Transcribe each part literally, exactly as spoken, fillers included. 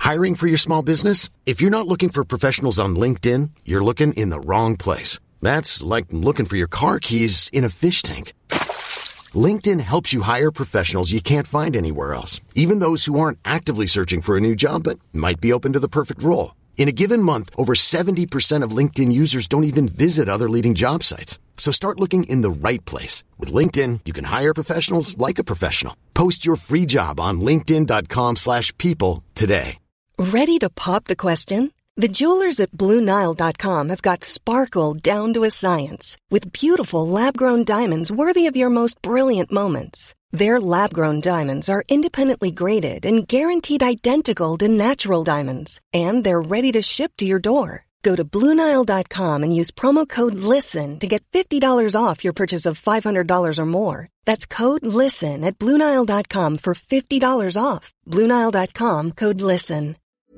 Hiring for your small business? If you're not looking for professionals on LinkedIn, you're looking in the wrong place. That's like looking for your car keys in a fish tank. LinkedIn helps you hire professionals you can't find anywhere else, even those who aren't actively searching for a new job but might be open to the perfect role. In a given month, over seventy percent of LinkedIn users don't even visit other leading job sites. So start looking in the right place. With LinkedIn, you can hire professionals like a professional. Post your free job on linkedin.com slash people today. Ready to pop the question? The jewelers at Blue Nile dot com have got sparkle down to a science with beautiful lab-grown diamonds worthy of your most brilliant moments. Their lab-grown diamonds are independently graded and guaranteed identical to natural diamonds, and they're ready to ship to your door. Go to Blue Nile dot com and use promo code LISTEN to get fifty dollars off your purchase of five hundred dollars or more. That's code LISTEN at Blue Nile dot com for fifty dollars off. Blue Nile dot com, code LISTEN.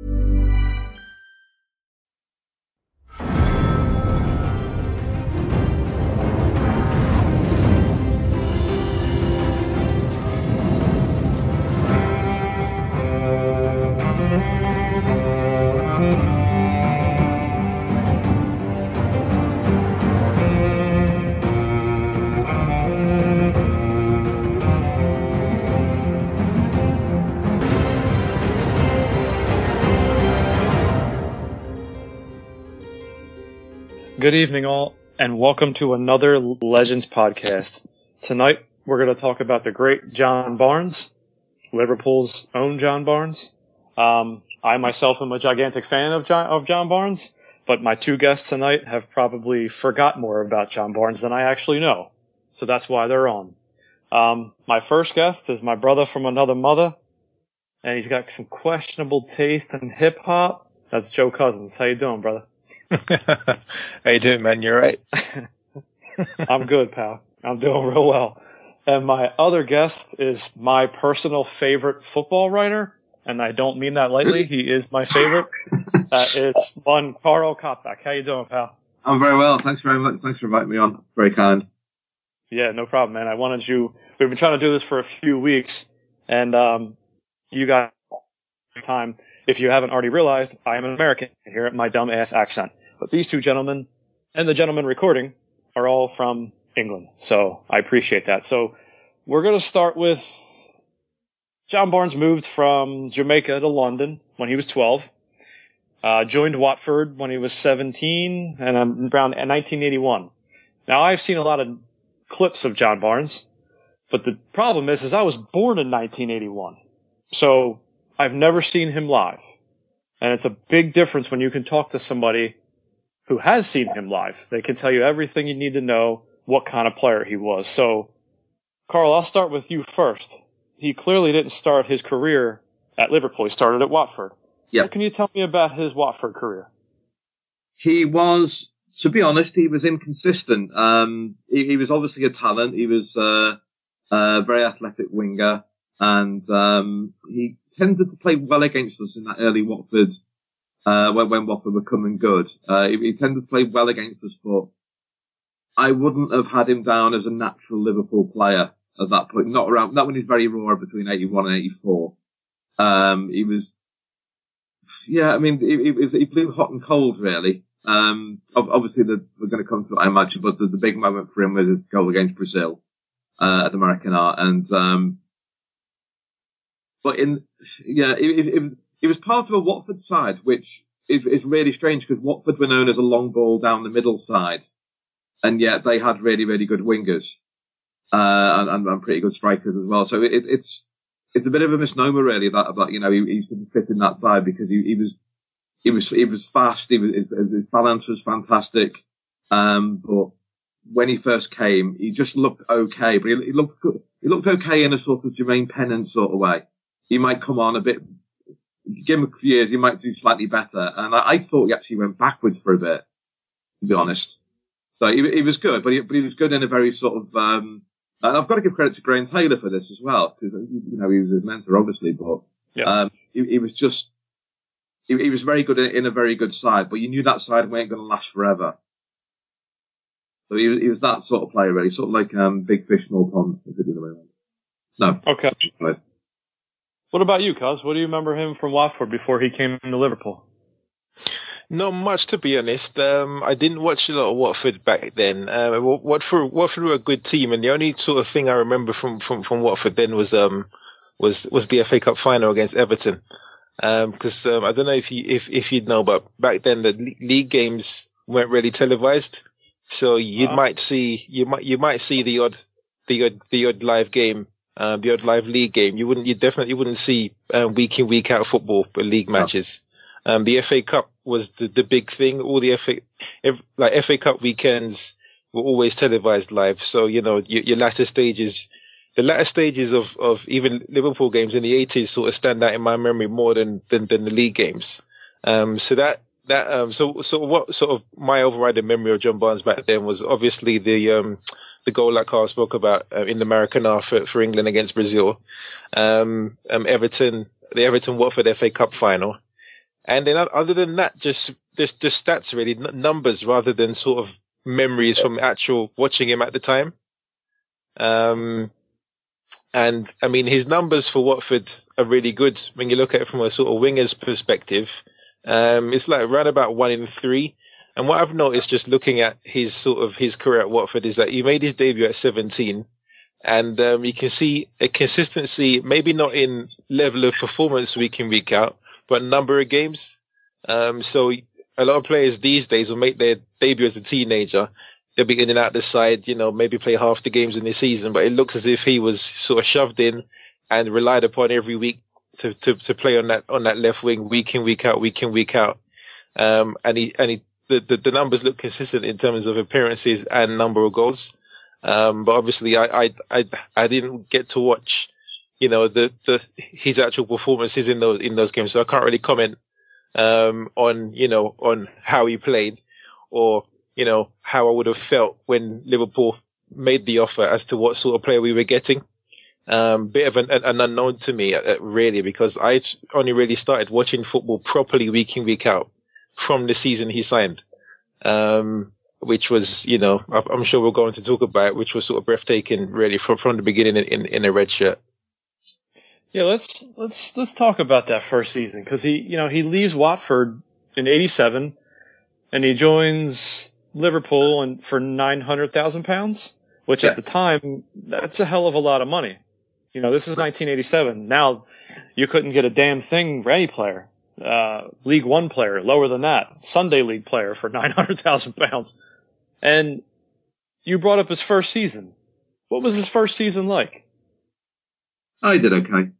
Good evening, all, and welcome to another Legends podcast. Tonight, we're going to talk about the great John Barnes, Liverpool's own John Barnes. Um, I myself am a gigantic fan of John, of John Barnes, but my two guests tonight have probably forgot more about John Barnes than I actually know. So that's why they're on. Um, my first guest is my brother from another mother, and he's got some questionable taste in hip hop. That's Joe Cousins. How you doing, brother? How you doing, man? You alright? I'm good, pal. I'm doing real well. And my other guest is my personal favorite football writer, and I don't mean that lightly. He is my favorite. That is one Carl Kopach. How you doing, pal? I'm very well. Thanks very much. Thanks for inviting me on. Very kind. Yeah, no problem, man. I wanted you. We've been trying to do this for a few weeks, and um, you got time. If you haven't already realized, I am an American. Hear it, my dumb ass accent. But these two gentlemen and the gentleman recording are all from England. So I appreciate that. So we're going to start with John Barnes moved from Jamaica to London when he was twelve, uh, joined Watford when he was seventeen, and um, around nineteen eighty-one. Now, I've seen a lot of clips of John Barnes, but the problem is, is I was born in nineteen eighty-one. So I've never seen him live. And it's a big difference when you can talk to somebody who has seen him live. They can tell you everything you need to know, what kind of player he was. So, Carl, I'll start with you first. He clearly didn't start his career at Liverpool. He started at Watford. Yeah. What can you tell me about his Watford career? He was, to be honest, he was inconsistent. Um, he, he was obviously a talent. He was uh, a very athletic winger, and um, he tended to play well against us in that early Watford. Uh, when, when Watford were coming good. Uh, he, he tended to play well against us, but I wouldn't have had him down as a natural Liverpool player at that point. Not around, not when he was very raw between eighty-one and eighty-four. Um, he was, yeah, I mean, he, he, he blew hot and cold, really. Um, obviously the, we're going to come to it, I imagine, but the, the big moment for him was his goal against Brazil, uh, at the Maracanã. And, um, but in, yeah, it, it, it He was part of a Watford side, which is, is really strange because Watford were known as a long ball down the middle side, and yet they had really, really good wingers uh, and, and pretty good strikers as well. So it, it's it's a bit of a misnomer, really, that that you know he, he didn't fit in that side because he, he was he was he was fast. He was, his, his balance was fantastic, um, but when he first came, he just looked okay. But he, he looked good. He looked okay in a sort of Jermaine Pennant sort of way. He might come on a bit. Give him a few years, he might do slightly better. And I, I thought he actually went backwards for a bit, to be honest. So he, he was good, but he, but he was good in a very sort of, um, and I've got to give credit to Graham Taylor for this as well, because, you know, he was his mentor, obviously, but, yes. um, he, he was just, he, he was very good in, in a very good side, but you knew that side weren't going to last forever. So he, he was that sort of player, really, sort of like, um, big fish, small pond, if it didn't way around. No. Okay. Right. What about you, Cos? What do you remember him from Watford before he came to Liverpool? Not much, to be honest. Um, I didn't watch a lot of Watford back then. Uh, Watford, Watford were a good team, and the only sort of thing I remember from, from, from Watford then was um was was the F A Cup final against Everton. Um, because um, I don't know if you if if you'd know, but back then the league games weren't really televised, so you Wow. might see you might you might see the odd the odd the odd live game. Uh, the odd live league game. You wouldn't, you definitely wouldn't see um, week in, week out football, but league matches. Um, the F A Cup was the, the big thing. All the F A, every, like F A Cup weekends were always televised live. So, you know, your, your latter stages, the latter stages of, of even Liverpool games in the eighties sort of stand out in my memory more than, than, than the league games. Um, so that, that, um, so, so what sort of my overriding memory of John Barnes back then was obviously the, um, the goal that Carl spoke about uh, in the Maracanã for, for England against Brazil, um, um, Everton, the Everton Watford F A Cup final, and then other than that, just just just stats really, n- numbers rather than sort of memories from actual watching him at the time. Um, and I mean his numbers for Watford are really good when you look at it from a sort of winger's perspective. Um, it's like around about one in three. And what I've noticed just looking at his sort of his career at Watford is that he made his debut at seventeen, and um, you can see a consistency, maybe not in level of performance week in, week out, but number of games. Um, so a lot of players these days will make their debut as a teenager. They'll be in and out the side, you know, maybe play half the games in the season, but it looks as if he was sort of shoved in and relied upon every week to, to, to play on that, on that left wing week in, week out, week in, week out. Um, and he, and he, The, the, the numbers look consistent in terms of appearances and number of goals. Um, but obviously I, I, I, I didn't get to watch, you know, the, the, his actual performances in those, in those games. So I can't really comment, um, on, you know, on how he played or, you know, how I would have felt when Liverpool made the offer as to what sort of player we were getting. Um, bit of an, an unknown to me, uh, really, because I only really started watching football properly week in, week out from the season he signed, um, which was, you know, I'm sure we're going to talk about, which was sort of breathtaking, really, from from the beginning in, in, in a red shirt. Yeah, let's let's let's talk about that first season because he, you know, he leaves Watford in eighty-seven, and he joins Liverpool and for nine hundred thousand pounds, which Yeah. at the time that's a hell of a lot of money. You know, this is nineteen eighty-seven. Now you couldn't get a damn thing for any player. Uh, League One player, lower than that, Sunday League player for nine hundred thousand pounds. And you brought up his first season. What was his first season like? I did okay.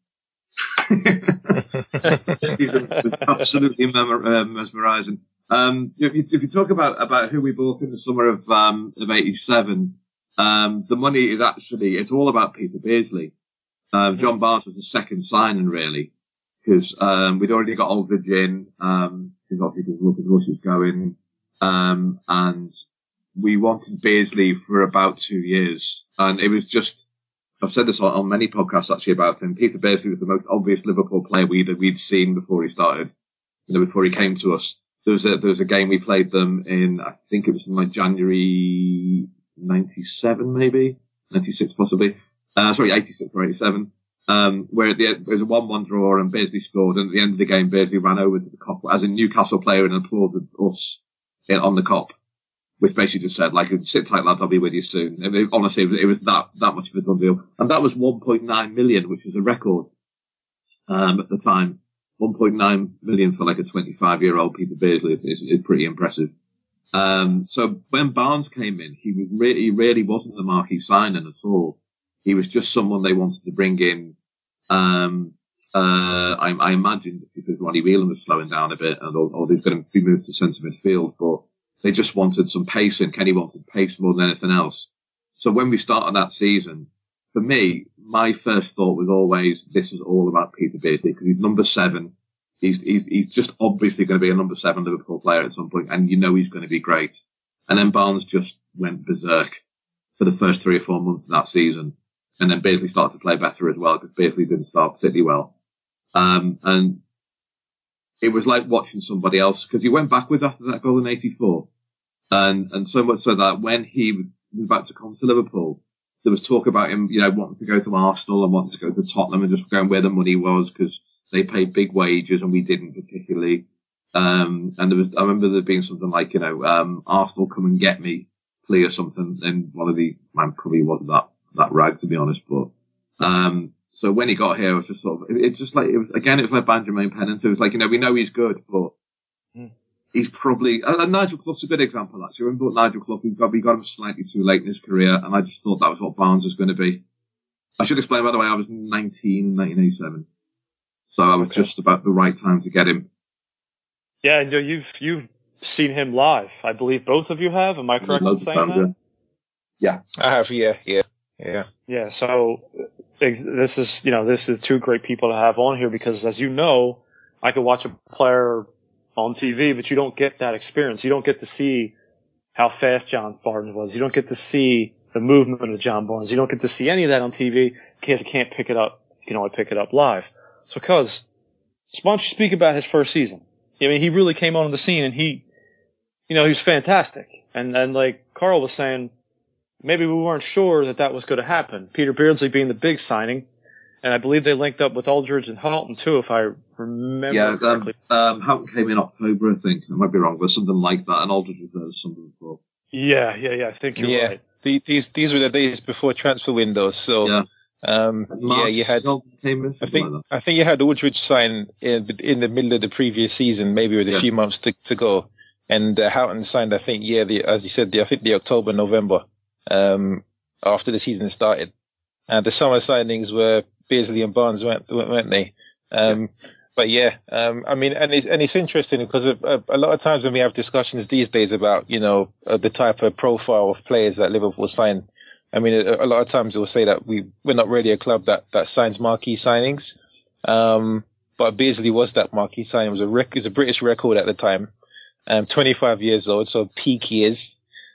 Season was absolutely mem- uh, mesmerising. Um, if you, if you talk about, about who we bought in the summer of, um, of eighty-seven, um, the money is actually, it's all about Peter Beardsley. Um, John Barnes was the second signing, really. Because um, we'd already got Aldridge in, um, because obviously Lucas Rush was going, um, and we wanted Beardsley for about two years. And it was just, I've said this on, on many podcasts actually about him. Peter Beardsley was the most obvious Liverpool player we'd, we'd seen before he started, you know, before he came to us. There was a, there was a game we played them in, I think it was in like January ninety-seven maybe, ninety-six possibly, uh, sorry, eighty-six or eighty-seven. Um, where at the end, it was a one one draw and Beardsley scored, and at the end of the game, Beardsley ran over to the Kop as a Newcastle player and applauded us on the Kop, which basically just said, like, sit tight lads, I'll be with you soon. I mean, honestly, it was, it was that, that much of a done deal. And that was one point nine million, which was a record, um, at the time. one point nine million for like a twenty-five year old Peter Beardsley is, is pretty impressive. Um, so when Barnes came in, he was really, he really wasn't the marquee signing at all. He was just someone they wanted to bring in. Um, uh, I, I imagine because Ronnie Whelan was slowing down a bit, and or, or he's going to be moved to centre midfield, but they just wanted some pace, and Kenny wanted pace more than anything else. So when we started that season, for me, my first thought was always, this is all about Peter Beardsley, because he's number seven. He's, he's, he's just obviously going to be a number seven Liverpool player at some point, and you know he's going to be great. And then Barnes just went berserk for the first three or four months of that season. And then Beardsley started to play better as well, because Beardsley didn't start particularly well. Um, and it was like watching somebody else, because he went backwards after that goal in eighty-four. And, and so much so that when he was about to come to Liverpool, there was talk about him, you know, wanting to go to Arsenal and wanting to go to Tottenham and just going where the money was because they paid big wages and we didn't particularly. Um, and there was, I remember there being something like, you know, um, Arsenal come and get me plea or something. And one of the, man, probably wasn't that, that rag to be honest, but, um, so when he got here, it was just sort of, it, it just like, it was, again, it was like Benjamin Pennant. It was like, you know, we know he's good, but mm. he's probably, uh, Nigel Clough's a good example actually. When we bought Nigel Clough, we got, we got him slightly too late in his career, and I just thought that was what Barnes was going to be. I should explain, by the way, I was nineteen in nineteen eighty-seven. So I was okay. just about the right time to get him. Yeah, and you've, you've seen him live. I believe both of you have. Am I correct in saying times, that? Yeah. yeah. I have, yeah, yeah, yeah. Yeah, so this is, you know, this is two great people to have on here because, as you know, I could watch a player on T V, but you don't get that experience. You don't get to see how fast John Barnes was. You don't get to see the movement of John Barnes. You don't get to see any of that on T V because you can't pick it up. You can only pick it up live. So, cuz, why don't you speak about his first season? I mean, he really came onto the scene and he, you know, he was fantastic. And, and like Carl was saying, maybe we weren't sure that that was going to happen. Peter Beardsley being the big signing. And I believe they linked up with Aldridge and Houghton too, if I remember yeah, correctly. Um, um, Houghton came in October, I think. I might be wrong, but something like that. And Aldridge was there something before. Yeah, yeah, yeah. I think you're yeah. right. The, these these were the days before transfer windows, so yeah, um, yeah you had. Came in, I think like I think you had Aldridge sign in in the middle of the previous season, maybe with a yeah. few months to, to go, and uh, Houghton signed. I think yeah, the as you said, the, I think the October November um, after the season started. And the summer signings were Beardsley and Barnes, weren't, weren't they? Um, yeah. But yeah, um, I mean, and it's, and it's interesting because a, a, a lot of times when we have discussions these days about, you know, uh, the type of profile of players that Liverpool sign, I mean, a, a lot of times they'll say that we, we're not really a club that, that signs marquee signings. Um, but Beardsley was that marquee signing. It was a rec- it was a British record at the time. Um, twenty-five years old, so peak years.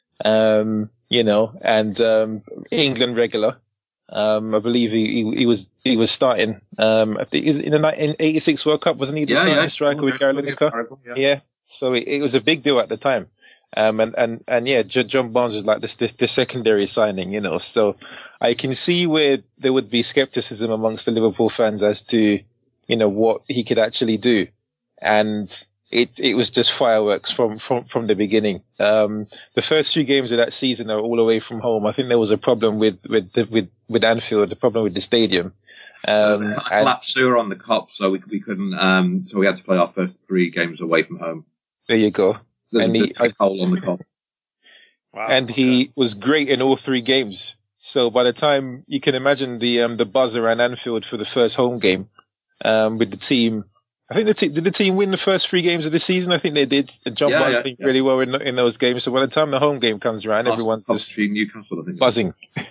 Um, you know, and, um, England regular. Um, I believe he, he, he was, he was starting, um, I think in the in eighty-six World Cup, wasn't he the yeah, starting yeah. striker oh, with Gary Lineker? Yeah. yeah. So it, it was a big deal at the time. Um, and, and, and yeah, John Barnes was like this, this, the secondary signing, you know, so I can see where there would be skepticism amongst the Liverpool fans as to, you know, what he could actually do. And it, it was just fireworks from, from, from the beginning. Um, the first three games of that season are all away from home. I think there was a problem with, with, the, with, with Anfield, a problem with the stadium. Um, uh, collapsed sewer on the Kop, so we, we couldn't, um, so we had to play our first three games away from home. There you go. There's and a he, big hole on the Kop. Wow. And he was great in all three games. So by the time you can imagine the, um, the buzz around Anfield for the first home game, um, with the team, I think the team, did the team win the first three games of the season? I think they did. And John yeah, Barnes yeah, did yeah. really well in, in those games. So by the time the home game comes around, everyone's just Newcastle, I think. buzzing.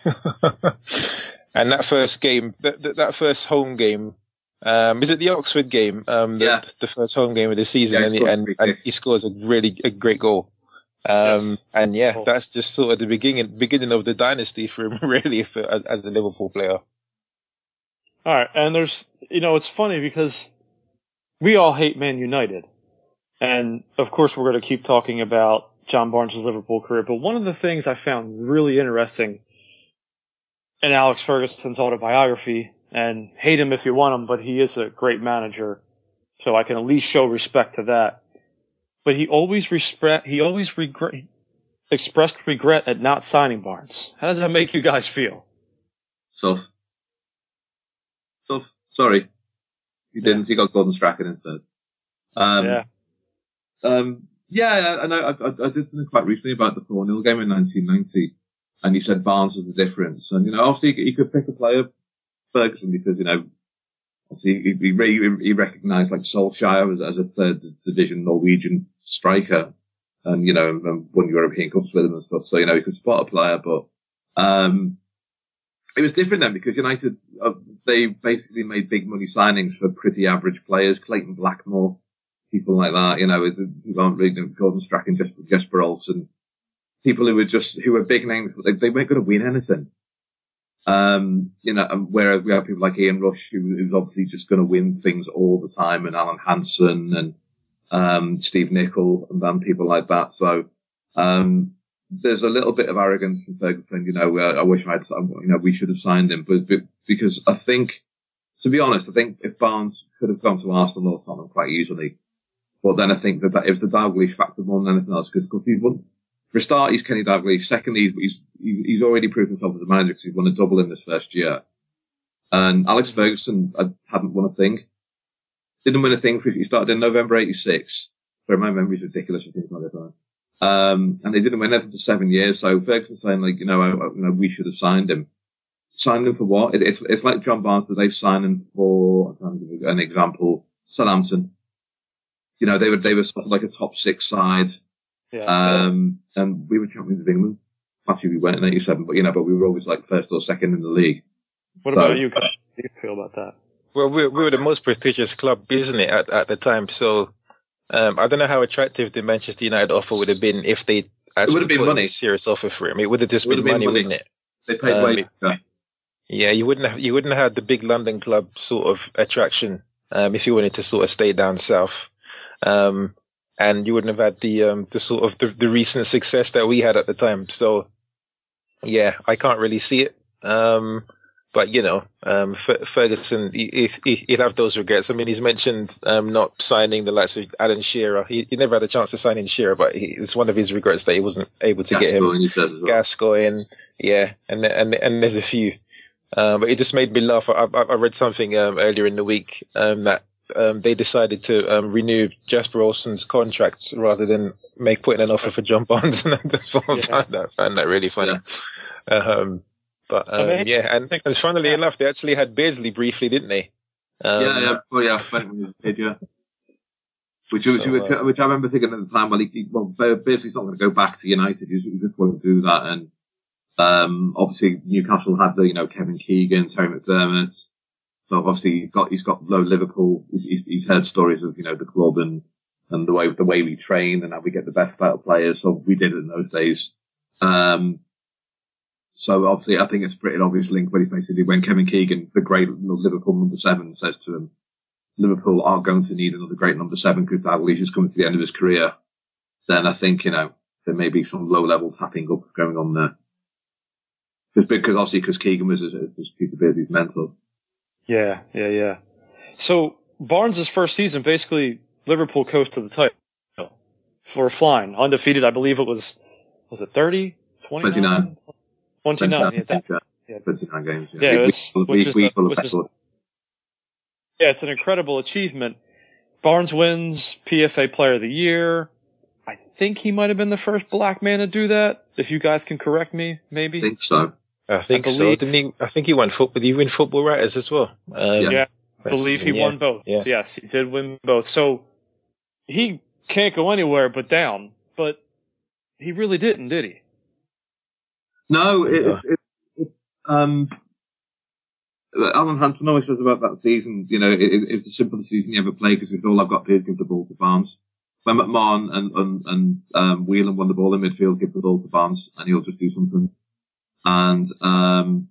And that first game, that, that, that first home game, um, is it the Oxford game? Um, the, yeah. the first home game of the season, yeah, and, he, and, and he scores a really a great goal. Um, yes. and yeah, Cool. That's just sort of the beginning, beginning of the dynasty for him, really, for, as, as a Liverpool player. All right, and there's, you know, it's funny because we all hate Man United, and of course we're going to keep talking about John Barnes' Liverpool career. But one of the things I found really interesting in Alex Ferguson's autobiography, and hate him if you want him, but he is a great manager, so I can at least show respect to that. But he always respect, he always regret, expressed regret at not signing Barnes. How does that make you guys feel? So, so sorry, you didn't. Yeah. You got Gordon Strachan instead. Um, yeah. Um, yeah, I know. I, I, I did something quite recently about the four nil game in nineteen ninety, and you said Barnes was the difference. And you know, obviously you could pick a player, Ferguson, because you know, obviously he, he, he, he recognised like Solskjaer as, as a third division Norwegian striker, and you know, and won European Cups with him and stuff. So you know, he could spot a player, but um, it was different then because United uh, they basically made big money signings for pretty average players, Clayton Blackmore, people like that. You know, who aren't really Gordon Strachan, Jesper, Jesper Olsen, people who were just who were big names, but they, they weren't going to win anything. Um, you know, whereas we have people like Ian Rush, who, who's obviously just going to win things all the time, and Alan Hansen and um, Steve Nicol and then people like that. So, um, there's a little bit of arrogance from Ferguson. You know, uh, I wish I'd, you know, we should have signed him, but, but because I think, to be honest, I think if Barnes could have gone to Arsenal or Tottenham quite easily, but then I think that, that it was the Dalglish factor more than anything else, because he won. For a start, he's Kenny Dalglish. Secondly, he's, he's, he's already proved himself as a manager because he's won a double in this first year. And Alex Ferguson hadn't won a thing. Didn't win a thing. For, he started in November eighty-six. But my memory's ridiculous. I think it's not that time. Um, and they didn't win anything for seven years. So Ferguson's saying, like, you know, I, you know, we should have signed him. Signed him for what? It, it's, it's like John Barnes that they signed him for, I'm trying to give an example, Southampton. You know, they were, they were sort of like a top six side. Yeah, um, yeah. And we were champions of England. Actually, we went in eighty-seven, but you know, but we were always like first or second in the league. What so, about you guys? How do you feel about that? Well, we, we were the most prestigious club, isn't it, at, at the time? So, um, I don't know how attractive the Manchester United offer would have been if they actually would have been put money. a serious offer for him. It would have just been, been money, money, wouldn't it? They paid um, way. Yeah. yeah, you wouldn't have, you wouldn't have had the big London club sort of attraction, um, if you wanted to sort of stay down south. Um, and you wouldn't have had the, um, the sort of the, the recent success that we had at the time. So, yeah, I can't really see it. Um, but you know, um, F- Ferguson, he, he, he'd have those regrets. I mean, he's mentioned, um, not signing the likes of Alan Shearer. He, he never had a chance to sign in Shearer, but he, it's one of his regrets that he wasn't able to Gascoigne, get him. well. Gascoigne, yeah, and, and, and there's a few. Um, but it just made me laugh. I, I, I read something, um, earlier in the week, um, that, um, they decided to, um, renew Jasper Olsen's contract rather than make, putting an offer for John Barnes. And I found Yeah. that, found that really funny. Yeah. Um, but, um, I mean, yeah, and, and funnily yeah. enough, they actually had Beardsley briefly, didn't they? Um, yeah, yeah, well, yeah, when he was a kid, yeah. Which, which, So, which, uh, which I remember thinking at the time, well, he, he, well, Beardsley's not going to go back to United. He just, he just won't do that. And, um, obviously Newcastle had the, you know, Kevin Keegan, Terry McDermott. So obviously he's got, he's got low Liverpool. He's, he's heard stories of, you know, the club and, and the way, the way we train and how we get the best out of players. So we did it in those days. Um, so obviously I think it's a pretty obvious link when he basically, when Kevin Keegan, the great Liverpool number seven, says to him, Liverpool are going to need another great number seven because Dalglish is coming to the end of his career. Then I think, you know, there may be some low level tapping up going on there. Because, because obviously, because Keegan was, was Peter Beardsley's mentor. Yeah, yeah, yeah. So Barnes' first season, basically Liverpool coast to the title for flying undefeated. I believe it was was it thirty, twenty-nine, twenty-nine, yeah, that, yeah, twenty-nine games. Yeah, yeah we, it's, we, which is we, the, we which is, yeah, it's an incredible achievement. Barnes wins P F A Player of the Year. I think he might have been the first black man to do that. If you guys can correct me, maybe. I think so. I think I so. believe- Didn't he? I think he won football. Did he win Football Writers as well? Um, Yeah. Yeah, I believe he yeah, won both. yeah. Yes, he did win both. So he can't go anywhere but down. But he really didn't, did he? No, it, it's, it, it's, um, Alan Hansen always says about that season, you know, it, it, it's the simplest season you ever played because it's all I've got to do is give the ball to Barnes. When McMahon and, and, and, um, Whelan won the ball in midfield, give the ball to Barnes and he'll just do something. And, um,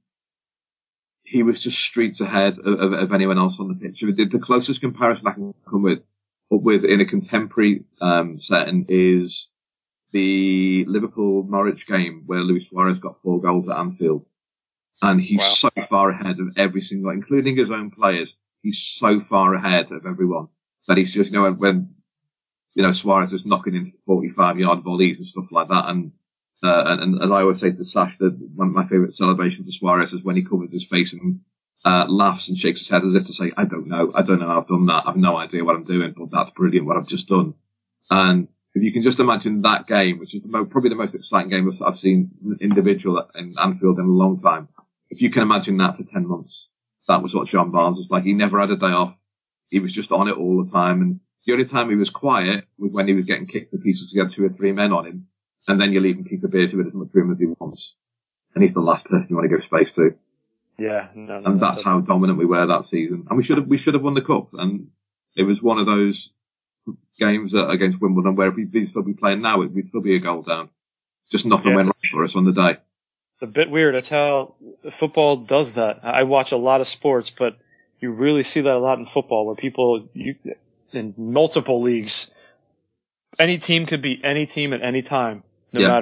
he was just streets ahead of, of, of anyone else on the pitch. The, the closest comparison I can come with, up with in a contemporary, um, setting is the Liverpool Norwich game where Luis Suarez got four goals at Anfield. And he's Wow. so far ahead of every single, including his own players. He's so far ahead of everyone that he's just, you know, when, you know, Suarez is knocking in forty-five yard volleys and stuff like that. And, uh, and, and as I always say to Sash, that one of my favourite celebrations of Suarez is when he covers his face and, uh, laughs and shakes his head as if to say, I don't know. I don't know how I've done that. I've no idea what I'm doing, but that's brilliant what I've just done. And if you can just imagine that game, which is the mo- probably the most exciting game I've seen individual in Anfield in a long time. If you can imagine that for ten months, that was what John Barnes was like. He never had a day off. He was just on it all the time. And the only time he was quiet was when he was getting kicked to pieces to get two or three men on him. And then you're leaving Peter Beardsley with as much room as he wants. And he's the last person you want to give space to. Yeah, no, no. And that's a- how dominant we were that season. And we should have, we should have won the cup. And it was one of those games that, against Wimbledon where if we'd still be playing now, we'd still be a goal down. Just nothing Yeah, went it's- right for us on the day. It's a bit weird. That's how football does that. I watch a lot of sports, but you really see that a lot in football where people, you, in multiple leagues, any team could beat any team at any time, no Yeah. matter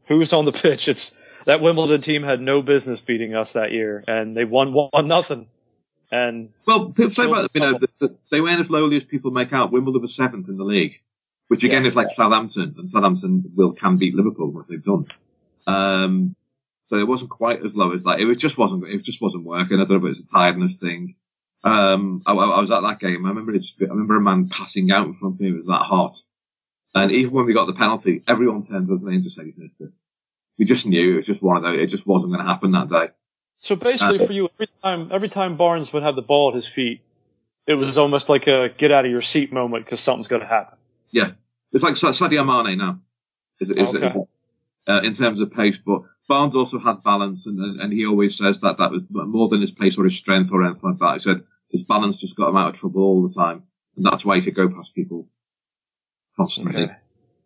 who's on the pitch. It's that Wimbledon team had no business beating us that year, and they won one nothing. And well, people say about you know that they weren't as lowly as people make out. Wimbledon was seventh in the league, which again yeah. is like Southampton, and Southampton will can beat Liverpool, what they've done. Um, so it wasn't quite as low as that. It was just wasn't. It just wasn't working. I don't know if it was a tiredness thing. Um, I, I was at that game. I remember it. Just, I remember a man passing out in front of me. It was that hot. And even when we got the penalty, everyone turned up and just said he missed it. We just knew it was just one of those. It just wasn't going to happen that day. So basically, uh, for you, every time every time Barnes would have the ball at his feet, it was almost like a get out of your seat moment because something's going to happen. Yeah, it's like Sadio Mane now, is, is, okay. is, uh, in terms of pace. But Barnes also had balance, and, and, and he always says that that was more than his pace or his strength or anything like that. He said his balance just got him out of trouble all the time, and that's why he could go past people constantly. Okay.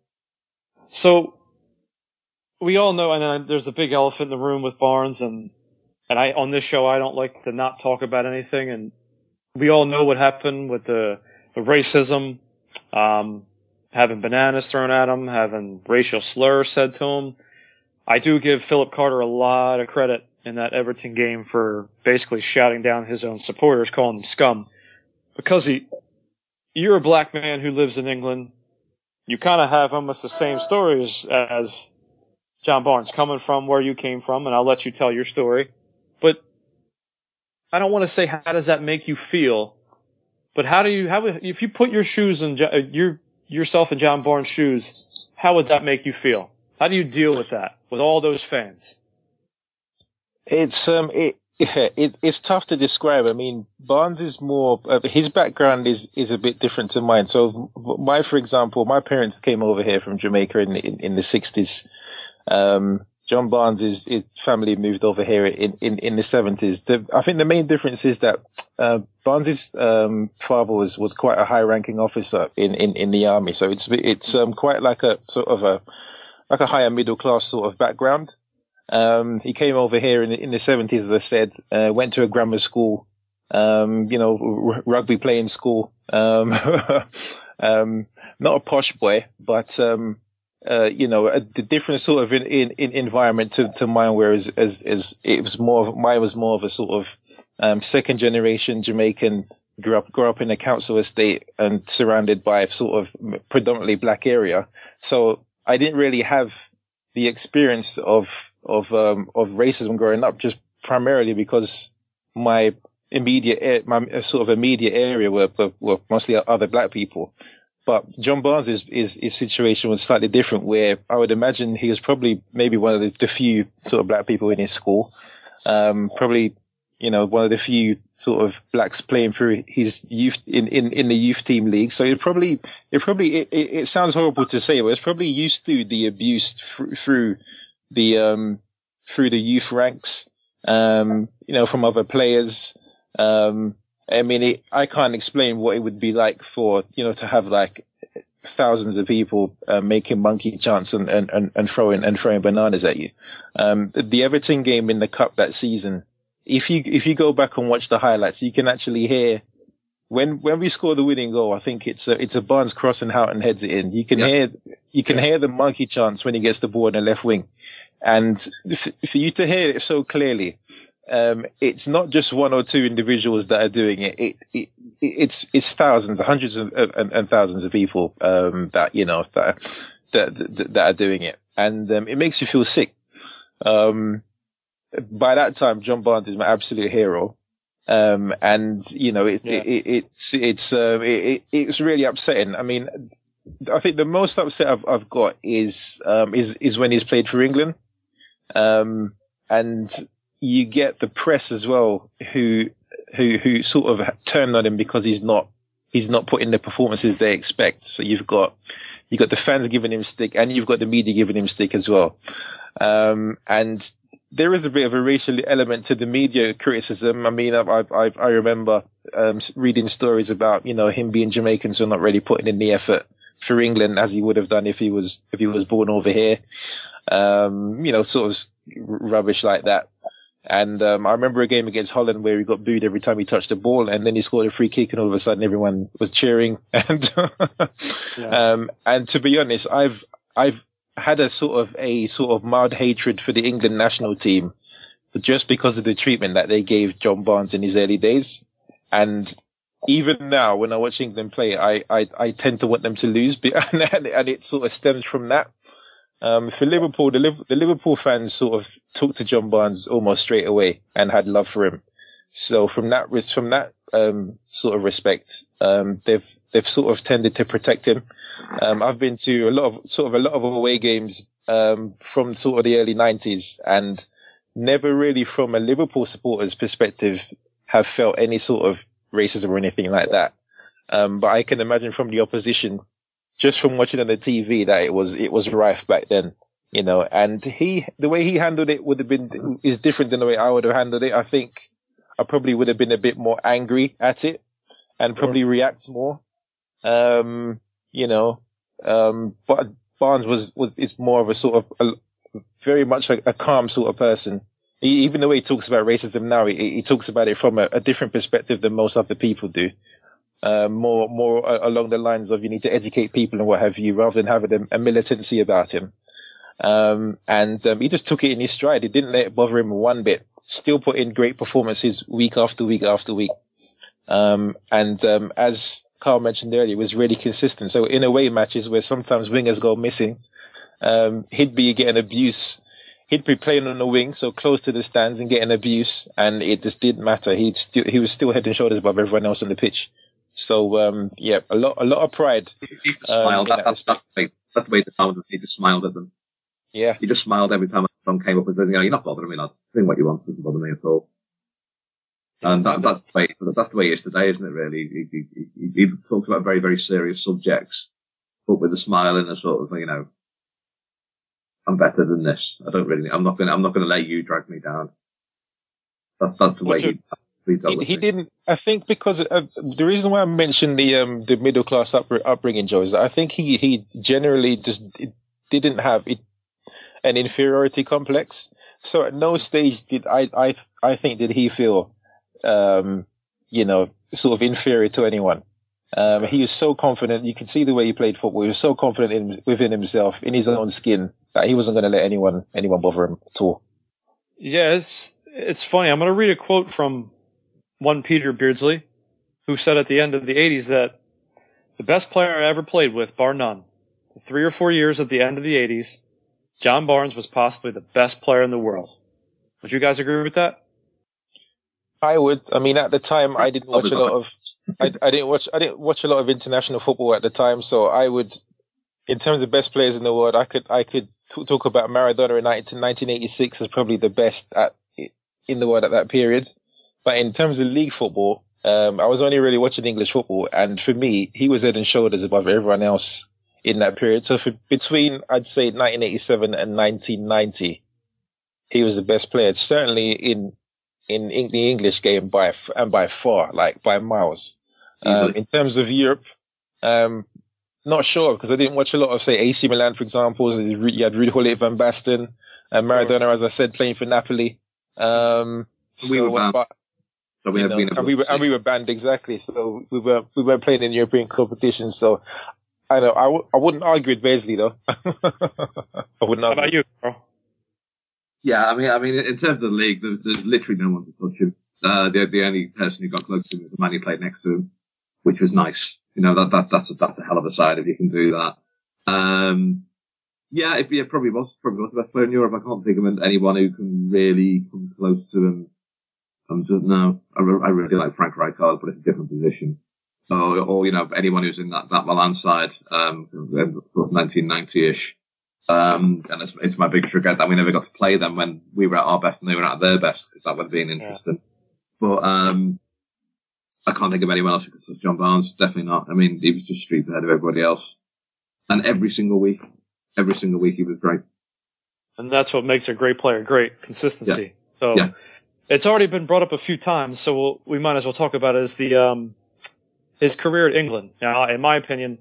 So we all know, and uh, there's the big elephant in the room with Barnes, and and I on this show I don't like to not talk about anything, and we all know what happened with the, the racism, um, having bananas thrown at him, having racial slurs said to him. I do give Philip Carter a lot of credit in that Everton game for basically shouting down his own supporters, calling them scum, because he, you're a black man who lives in England. You kind of have almost the same stories as John Barnes, coming from where you came from, and I'll let you tell your story. But I don't want to say how does that make you feel, but how do you, how if you put your shoes in your yourself in John Barnes' shoes, how would that make you feel? How do you deal with that with all those fans? It's um it, it it's tough to describe. I mean, Barnes is more uh, his background is is a bit different to mine. So my, for example, my parents came over here from Jamaica in in, in the sixties. Um, John Barnes' his family moved over here in, in, in the seventies. The, I think the main difference is that uh, Barnes' um, father was, was quite a high-ranking officer in, in, in the army, so it's it's um, quite like a sort of a like a higher middle-class sort of background. Um, he came over here in the, in the seventies, as I said, uh, went to a grammar school, um, you know, r- rugby playing school, um, um, not a posh boy, but um, Uh, you know, a, the different sort of in, in, in environment to, to mine, whereas as, as it was more of, mine was more of a sort of, um, second generation Jamaican, grew up, grew up in a council estate and surrounded by a sort of predominantly black area. So I didn't really have the experience of, of, um, of racism growing up, just primarily because my immediate, my sort of immediate area were, were, were mostly other black people. But John Barnes' is, is, his situation was slightly different, where I would imagine he was probably maybe one of the, the few sort of black people in his school. Um, probably, you know, one of the few sort of blacks playing through his youth in, in, in the youth team league. So it probably, it probably, it, it, it sounds horrible to say, but it's probably used to the abuse through, through the, um, through the youth ranks, um, you know, from other players. Um, I mean, it, I can't explain what it would be like for, you know, to have like thousands of people uh, making monkey chants and, and, and, and throwing and throwing bananas at you. Um, the Everton game in the cup that season, if you if you go back and watch the highlights, you can actually hear when when we score the winning goal. I think it's a it's a Barnes cross and Houghton heads it in. You can yeah. hear you can hear the monkey chants when he gets the ball in the left wing, and f- for you to hear it so clearly. Um, it's not just one or two individuals that are doing it. It, it, it's, it's thousands, hundreds of, and, and thousands of people, um, that, you know, that, that, that, that are doing it. And, um, it makes you feel sick. Um, by that time, John Barnes is my absolute hero. Um, and, you know, it, yeah. it, it, it's, it's, uh, it, it's really upsetting. I mean, I think the most upset I've, I've got is, um, is, is when he's played for England. Um, and, you get the press as well, who, who, who sort of turned on him because he's not, he's not putting the performances they expect. So you've got, you've got the fans giving him stick and you've got the media giving him stick as well. Um, and there is a bit of a racial element to the media criticism. I mean, I, I, I remember, um, reading stories about, you know, him being Jamaican, so not really putting in the effort for England as he would have done if he was, if he was born over here. Um, you know, sort of rubbish like that. And um, I remember a game against Holland where he got booed every time he touched the ball, and then he scored a free kick, and all of a sudden everyone was cheering. And yeah. um, and to be honest, I've I've had a sort of a sort of mild hatred for the England national team just because of the treatment that they gave John Barnes in his early days. And even now, when I watch England play, I, I, I tend to want them to lose, and, and it sort of stems from that. Um, for Liverpool, the, the Liverpool fans sort of talked to John Barnes almost straight away and had love for him. So from that, from that, um, sort of respect, um, they've, they've sort of tended to protect him. Um, I've been to a lot of, sort of a lot of away games, um, from sort of the early nineties, and never really from a Liverpool supporter's perspective have felt any sort of racism or anything like that. Um, but I can imagine from the opposition, just from watching on the T V, that it was, it was rife back then, you know, and he, the way he handled it would have been, is different than the way I would have handled it. I think I probably would have been a bit more angry at it and probably react more. Um, you know, um, but Barnes was, was, is more of a sort of, a, very much a, a calm sort of person. He, even the way he talks about racism now, he, he talks about it from a, a different perspective than most other people do. Uh, more, more along the lines of you need to educate people and what have you, rather than having a, a militancy about him. Um, and, um, he just took it in his stride. He didn't let it bother him one bit. Still put in great performances week after week after week. Um, and, um, as Carl mentioned earlier, he was really consistent. So in away matches where sometimes wingers go missing, um, he'd be getting abuse. He'd be playing on the wing, so close to the stands and getting abuse, and it just didn't matter. He'd still, he was still head and shoulders above everyone else on the pitch. So, um, yeah, a lot, a lot of pride. He just smiled. Um, that, that's, that's, the way, that's the way it sounded. He just smiled at them. Yeah. He just smiled every time someone came up and said, you know, you're not bothering me, lad. Doing what you want doesn't bother me at all. And that, that's the way, that's the way he is today, isn't it, really? He, he, he, he talks about very, very serious subjects, but with a smile and a sort of, you know, I'm better than this. I don't really, I'm not gonna, I'm not gonna let you drag me down. That's, that's the way he, he, he, he didn't, I think because, uh, the reason why I mentioned the, um, the middle class up, upbringing, Joe, is that I think he, he generally just didn't have it, an inferiority complex. So at no stage did I, I, I think did he feel, um, you know, sort of inferior to anyone. Um, he was so confident. You could see the way he played football. He was so confident in, within himself, in his own skin, that he wasn't going to let anyone, anyone bother him at all. Yeah, it's, it's funny. I'm going to read a quote from one Peter Beardsley, who said at the end of the eighties that the best player I ever played with, bar none, the three or four years at the end of the eighties, John Barnes was possibly the best player in the world. Would you guys agree with that? I would. I mean, at the time, I didn't watch a lot of, I, I didn't watch, I didn't watch a lot of international football at the time. So I would, in terms of best players in the world, I could, I could t- talk about Maradona in nineteen eighty-six as probably the best at, in the world at that period. But in terms of league football, um, I was only really watching English football. And for me, he was head and shoulders above everyone else in that period. So for between, I'd say nineteen eighty-seven and nineteen ninety, he was the best player, certainly in, in the English game by, and by far, like by miles. Um, in terms of Europe, um, not sure because I didn't watch a lot of, say, A C Milan, for example. You had Ruud Gullit van Basten and Maradona, as I said, playing for Napoli. Um, we so, were banned. But, so we you have know, been and we were, and we were banned exactly. So we were, we weren't playing in European competitions. So I know, I, w- I wouldn't argue with Beardsley though. I wouldn't argue. How about you, Carl? Yeah, I mean, I mean, in terms of the league, there's, there's literally no one to touch him. Uh, the, the only person who got close to him was the man who played next to him, which was nice. You know, that, that, that's a, that's a hell of a sign if you can do that. Um, yeah, it yeah, probably was, probably was the best player in Europe. I can't think of anyone who can really come close to him. I'm just, no, I, re- I really like Frank Rijkaard, but it's a different position. So, or, you know, anyone who's in that, that Milan side, um, sort of nineteen ninety-ish. Um, and it's, it's my biggest regret that we never got to play them when we were at our best and they were at their best, because that would have been interesting. Yeah. But, um, I can't think of anyone else who could touch John Barnes. Definitely not. I mean, he was just streets ahead of everybody else. And every single week, every single week he was great. And that's what makes a great player great, consistency. Yeah. So yeah. It's already been brought up a few times, so we'll, we might as well talk about it as the, um, his career at England. Now, in my opinion,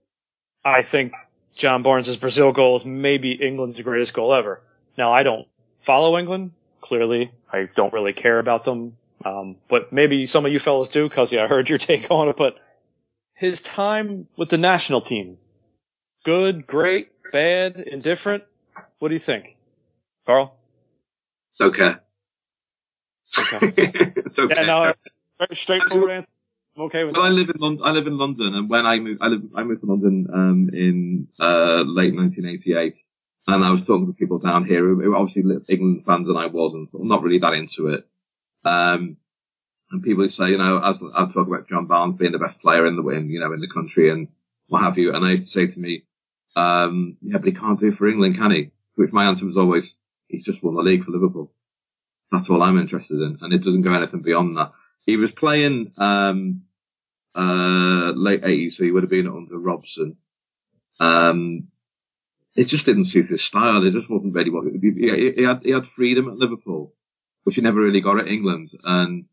I think John Barnes' Brazil goal is maybe England's greatest goal ever. Now, I don't follow England, clearly. I don't really care about them. Um, but maybe some of you fellas do, cause yeah, I heard your take on it, but his time with the national team, good, great, bad, indifferent? What do you think? Carl? It's okay. Okay. It's okay. Yeah, no, very straightforward answer. I'm okay with well, that. I live in London. I live in London, and when I moved, I, live, I moved to London um, in uh, late nineteen eighty-eight, and I was talking to people down here who, who obviously England fans, and I wasn't, so I'm not really that into it. Um, and people would say, you know, I was, I was talking about John Barnes being the best player in the in, you know, in the country and what have you, and they used to say to me, um, yeah, but he can't do it for England, can he? Which my answer was always, he's just won the league for Liverpool. That's all I'm interested in, and it doesn't go anything beyond that. He was playing um uh late eighties, so he would have been under Robson. Um, it just didn't suit his style. It just wasn't really what he, he had. He had freedom at Liverpool, which he never really got at England, and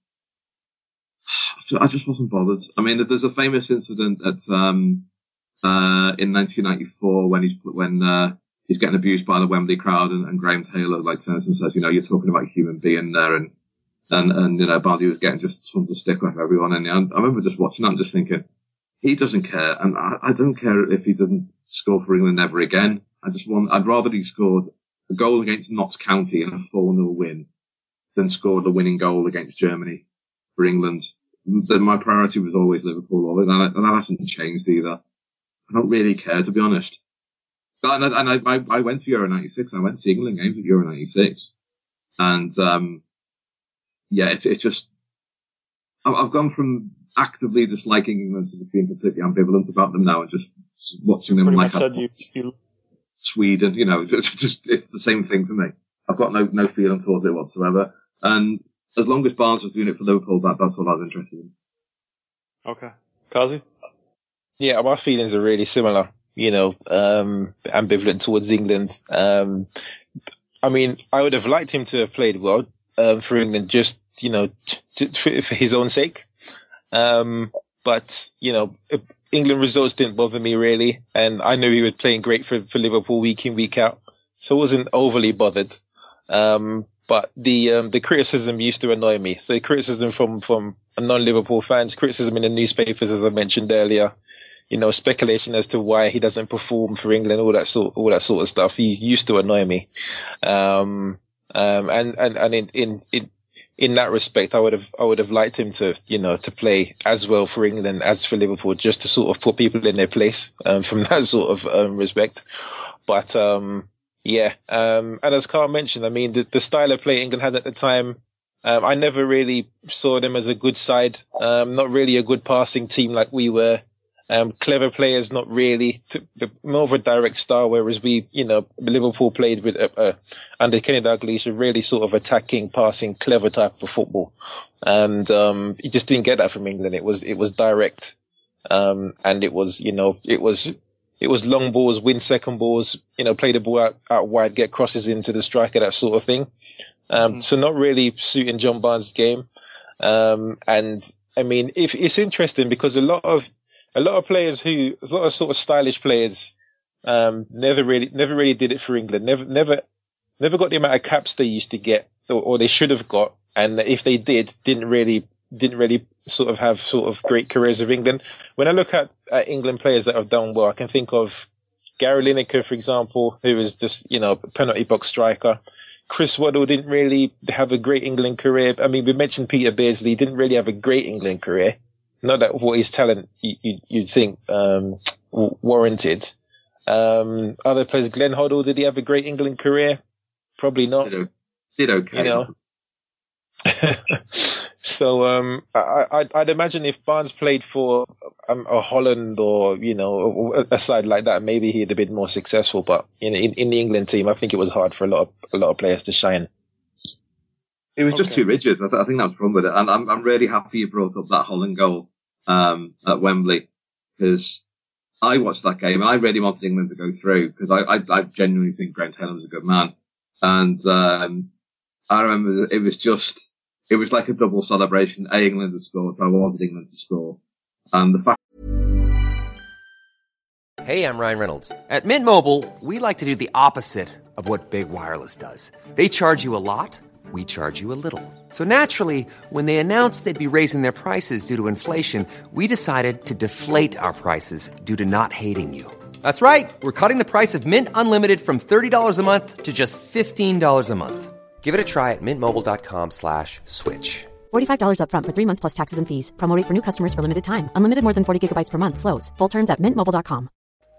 I just wasn't bothered. I mean, there's a famous incident at um uh in nineteen ninety-four when he's when uh he's getting abused by the Wembley crowd, and, and Graham Taylor like turns and says, you know, you're talking about a human being there, and and and you know, Bardi was getting just tons of stick off everyone, and I, I remember just watching that and just thinking, he doesn't care, and I, I don't care if he doesn't score for England ever again. I just want, I'd rather he scored a goal against Notts County in a four nil win than scored a winning goal against Germany for England. The, my priority was always Liverpool, and that, and that hasn't changed either. I don't really care, to be honest. And I, and I, I went to Euro ninety-six, and I went to England games at Euro ninety-six. And, um, yeah, it's, it's just, I've gone from actively disliking England to being completely ambivalent about them now, and just watching them like you, you... Sweden, you know, just, just, it's the same thing for me. I've got no, no feeling towards it whatsoever. And as long as Barnes was doing it for Liverpool, that, that's all I was interested in. Okay. Kazi? Yeah, my feelings are really similar. You know, um, ambivalent towards England. Um, I mean, I would have liked him to have played well, um, for England, just, you know, just for, for his own sake. Um, but, you know, England results didn't bother me really. And I knew he was playing great for, for Liverpool week in, week out. So I wasn't overly bothered. Um, but the, um, the criticism used to annoy me. So the criticism from, from non-Liverpool fans, criticism in the newspapers, as I mentioned earlier. You know, speculation as to why he doesn't perform for England, all that sort, all that sort of stuff. He used to annoy me. Um, um, and, and, and in, in, in, in that respect, I would have, I would have liked him to, you know, to play as well for England as for Liverpool, just to sort of put people in their place, um, from that sort of, um, respect. But, um, yeah, um, and as Carl mentioned, I mean, the, the style of play England had at the time, um, I never really saw them as a good side, um, not really a good passing team like we were. Um, clever players, not really, to, more of a direct style, whereas we, you know, Liverpool played with, uh, uh, under Kenny Dalglish, a really sort of attacking, passing, clever type of football. And, um, you just didn't get that from England. It was, it was direct. Um, and it was, you know, it was, it was long balls, win second balls, you know, play the ball out, out wide, get crosses into the striker, that sort of thing. Um, mm-hmm. So not really suiting John Barnes' game. Um, and I mean, if it's interesting because a lot of, A lot of players who, a lot of sort of stylish players, um, never really, never really did it for England. Never, never, never got the amount of caps they used to get, or, or they should have got. And if they did, didn't really, didn't really sort of have sort of great careers with England. When I look at, at England players that have done well, I can think of Gary Lineker, for example, who was just, you know, penalty box striker. Chris Waddle didn't really have a great England career. I mean, we mentioned Peter Beardsley, didn't really have a great England career. Not that what his talent you, you, you'd think, um, warranted. Um, other players, Glenn Hoddle, did he have a great England career? Probably not. Did, did okay. You know. So, um, I, I'd, I'd imagine if Barnes played for, um, a Holland or, you know, a side like that, maybe he'd have been more successful. But in, in, in the England team, I think it was hard for a lot of, a lot of players to shine. It was just okay. Too rigid. I, th- I think that's the problem with it. And I'm, I'm really happy you brought up that Holland goal, um, at Wembley, because I watched that game and I really wanted England to go through, because I, I, I genuinely think Graham Taylor was a good man. And, um, I remember it was just, it was like a double celebration. A, England had scored, so I wanted England to score. And the fact. Hey, I'm Ryan Reynolds. At Mint Mobile, we like to do the opposite of what Big Wireless does. They charge you a lot. We charge you a little. So naturally, when they announced they'd be raising their prices due to inflation, we decided to deflate our prices due to not hating you. That's right. We're cutting the price of Mint Unlimited from thirty dollars a month to just fifteen dollars a month. Give it a try at mintmobile.com slash switch. forty-five dollars up front for three months plus taxes and fees. Promo rate for new customers for limited time. Unlimited more than forty gigabytes per month. Slows full terms at mint mobile dot com.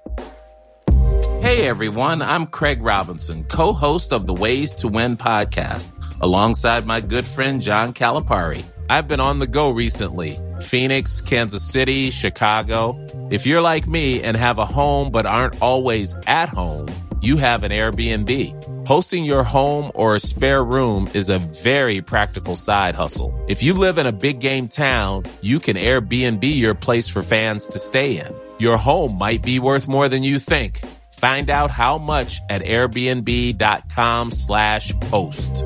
Hey everyone, I'm Craig Robinson, co-host of the Ways to Win podcast, alongside my good friend John Calipari. I've been on the go recently. Phoenix, Kansas City, Chicago. If you're like me and have a home but aren't always at home, you have an Airbnb. Hosting your home or a spare room is a very practical side hustle. If you live in a big game town, you can Airbnb your place for fans to stay in. Your home might be worth more than you think. Find out how much at airbnb.com slash host.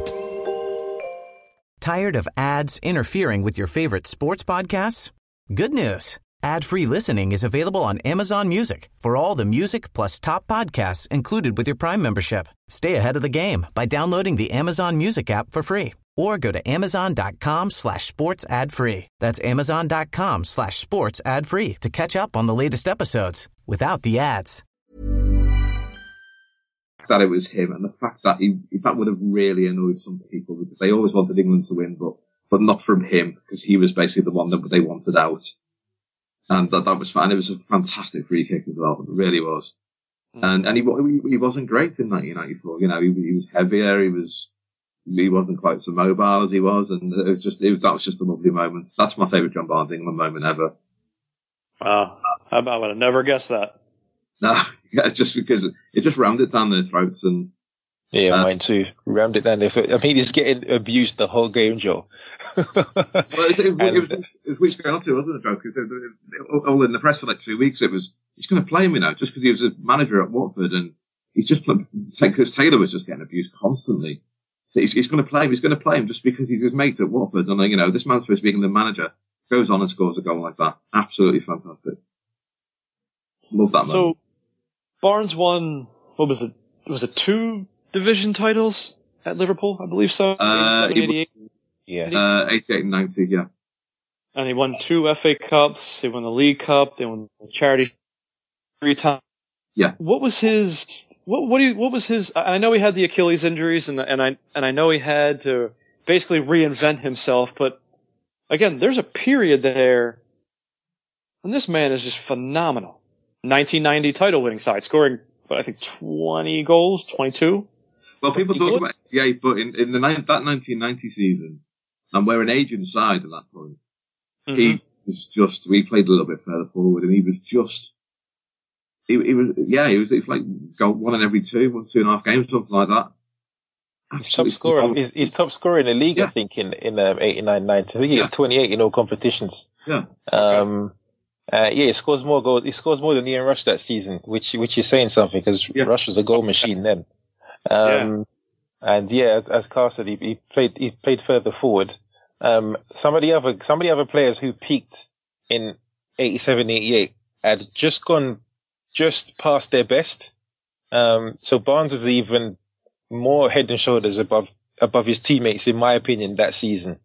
Tired of ads interfering with your favorite sports podcasts? Good news. Ad-free listening is available on Amazon Music for all the music plus top podcasts included with your Prime membership. Stay ahead of the game by downloading the Amazon Music app for free or go to amazon.com slash sports ad free. That's amazon.com slash sports ad free to catch up on the latest episodes without the ads. That it was him, and the fact that he that would have really annoyed some people because they always wanted England to win, but but not from him because he was basically the one that they wanted out, and that that was fine. It was a fantastic free kick as well, it really was. Mm. And and he he wasn't great in nineteen ninety-four. You know, he, he was heavier, he was he wasn't quite so mobile as he was, and it was just it was, that was just a lovely moment. That's my favourite John Barnes England moment ever. Wow, I would have never guessed that. No, yeah, it's just because it just rammed it down their throats and. Yeah, uh, mine too. Rammed it down their throats. I mean, he's getting abused the whole game, Joe. well, it, it, and, it, was, it was weeks going on to, wasn't it, Joe? Because all in the press for like two weeks, it was he's going to play him, you know, just because he was a manager at Watford and he's just because Taylor was just getting abused constantly. So he's, he's going to play him. He's going to play him just because he's his mate at Watford, and you know, this man's supposed to be the manager goes on and scores a goal like that. Absolutely fantastic. Love that man. So. Barnes won, what was it, was it two division titles at Liverpool? I believe so. Uh, eighty-eight, yeah. Uh, eighty-eight and ninety, yeah. And he won two F A Cups, they won the League Cup, they won the charity three times. Yeah. What was his, what, what do you, what was his, I know he had the Achilles injuries and, and I, and I know he had to basically reinvent himself, but again, there's a period there, and this man is just phenomenal. nineteen ninety title winning side, scoring, I think, twenty goals, twenty-two. Well, people talk about eighty-eight, but in, in the that nineteen ninety season, and we're an aging side at that point, mm-hmm. he was just, we played a little bit further forward, and he was just, he, he was, yeah, he was, it's like one in every two, one, two and a half games, something like that. He's top scorer, he's, he's top scorer in the league, yeah. I think, in, in um, eighty-nine ninety. I think he was yeah. twenty-eight in all competitions. Yeah. Um, Uh, yeah, he scores more goals. He scores more than Ian Rush that season, which which is saying something because yeah. Rush was a goal machine then. Um, yeah. And yeah, as, as Carl said, he, he played he played further forward. Um, some of the other some of the other players who peaked in eighty-seven, eighty-eight had just gone just past their best. Um, so Barnes was even more head and shoulders above above his teammates, in my opinion, that season.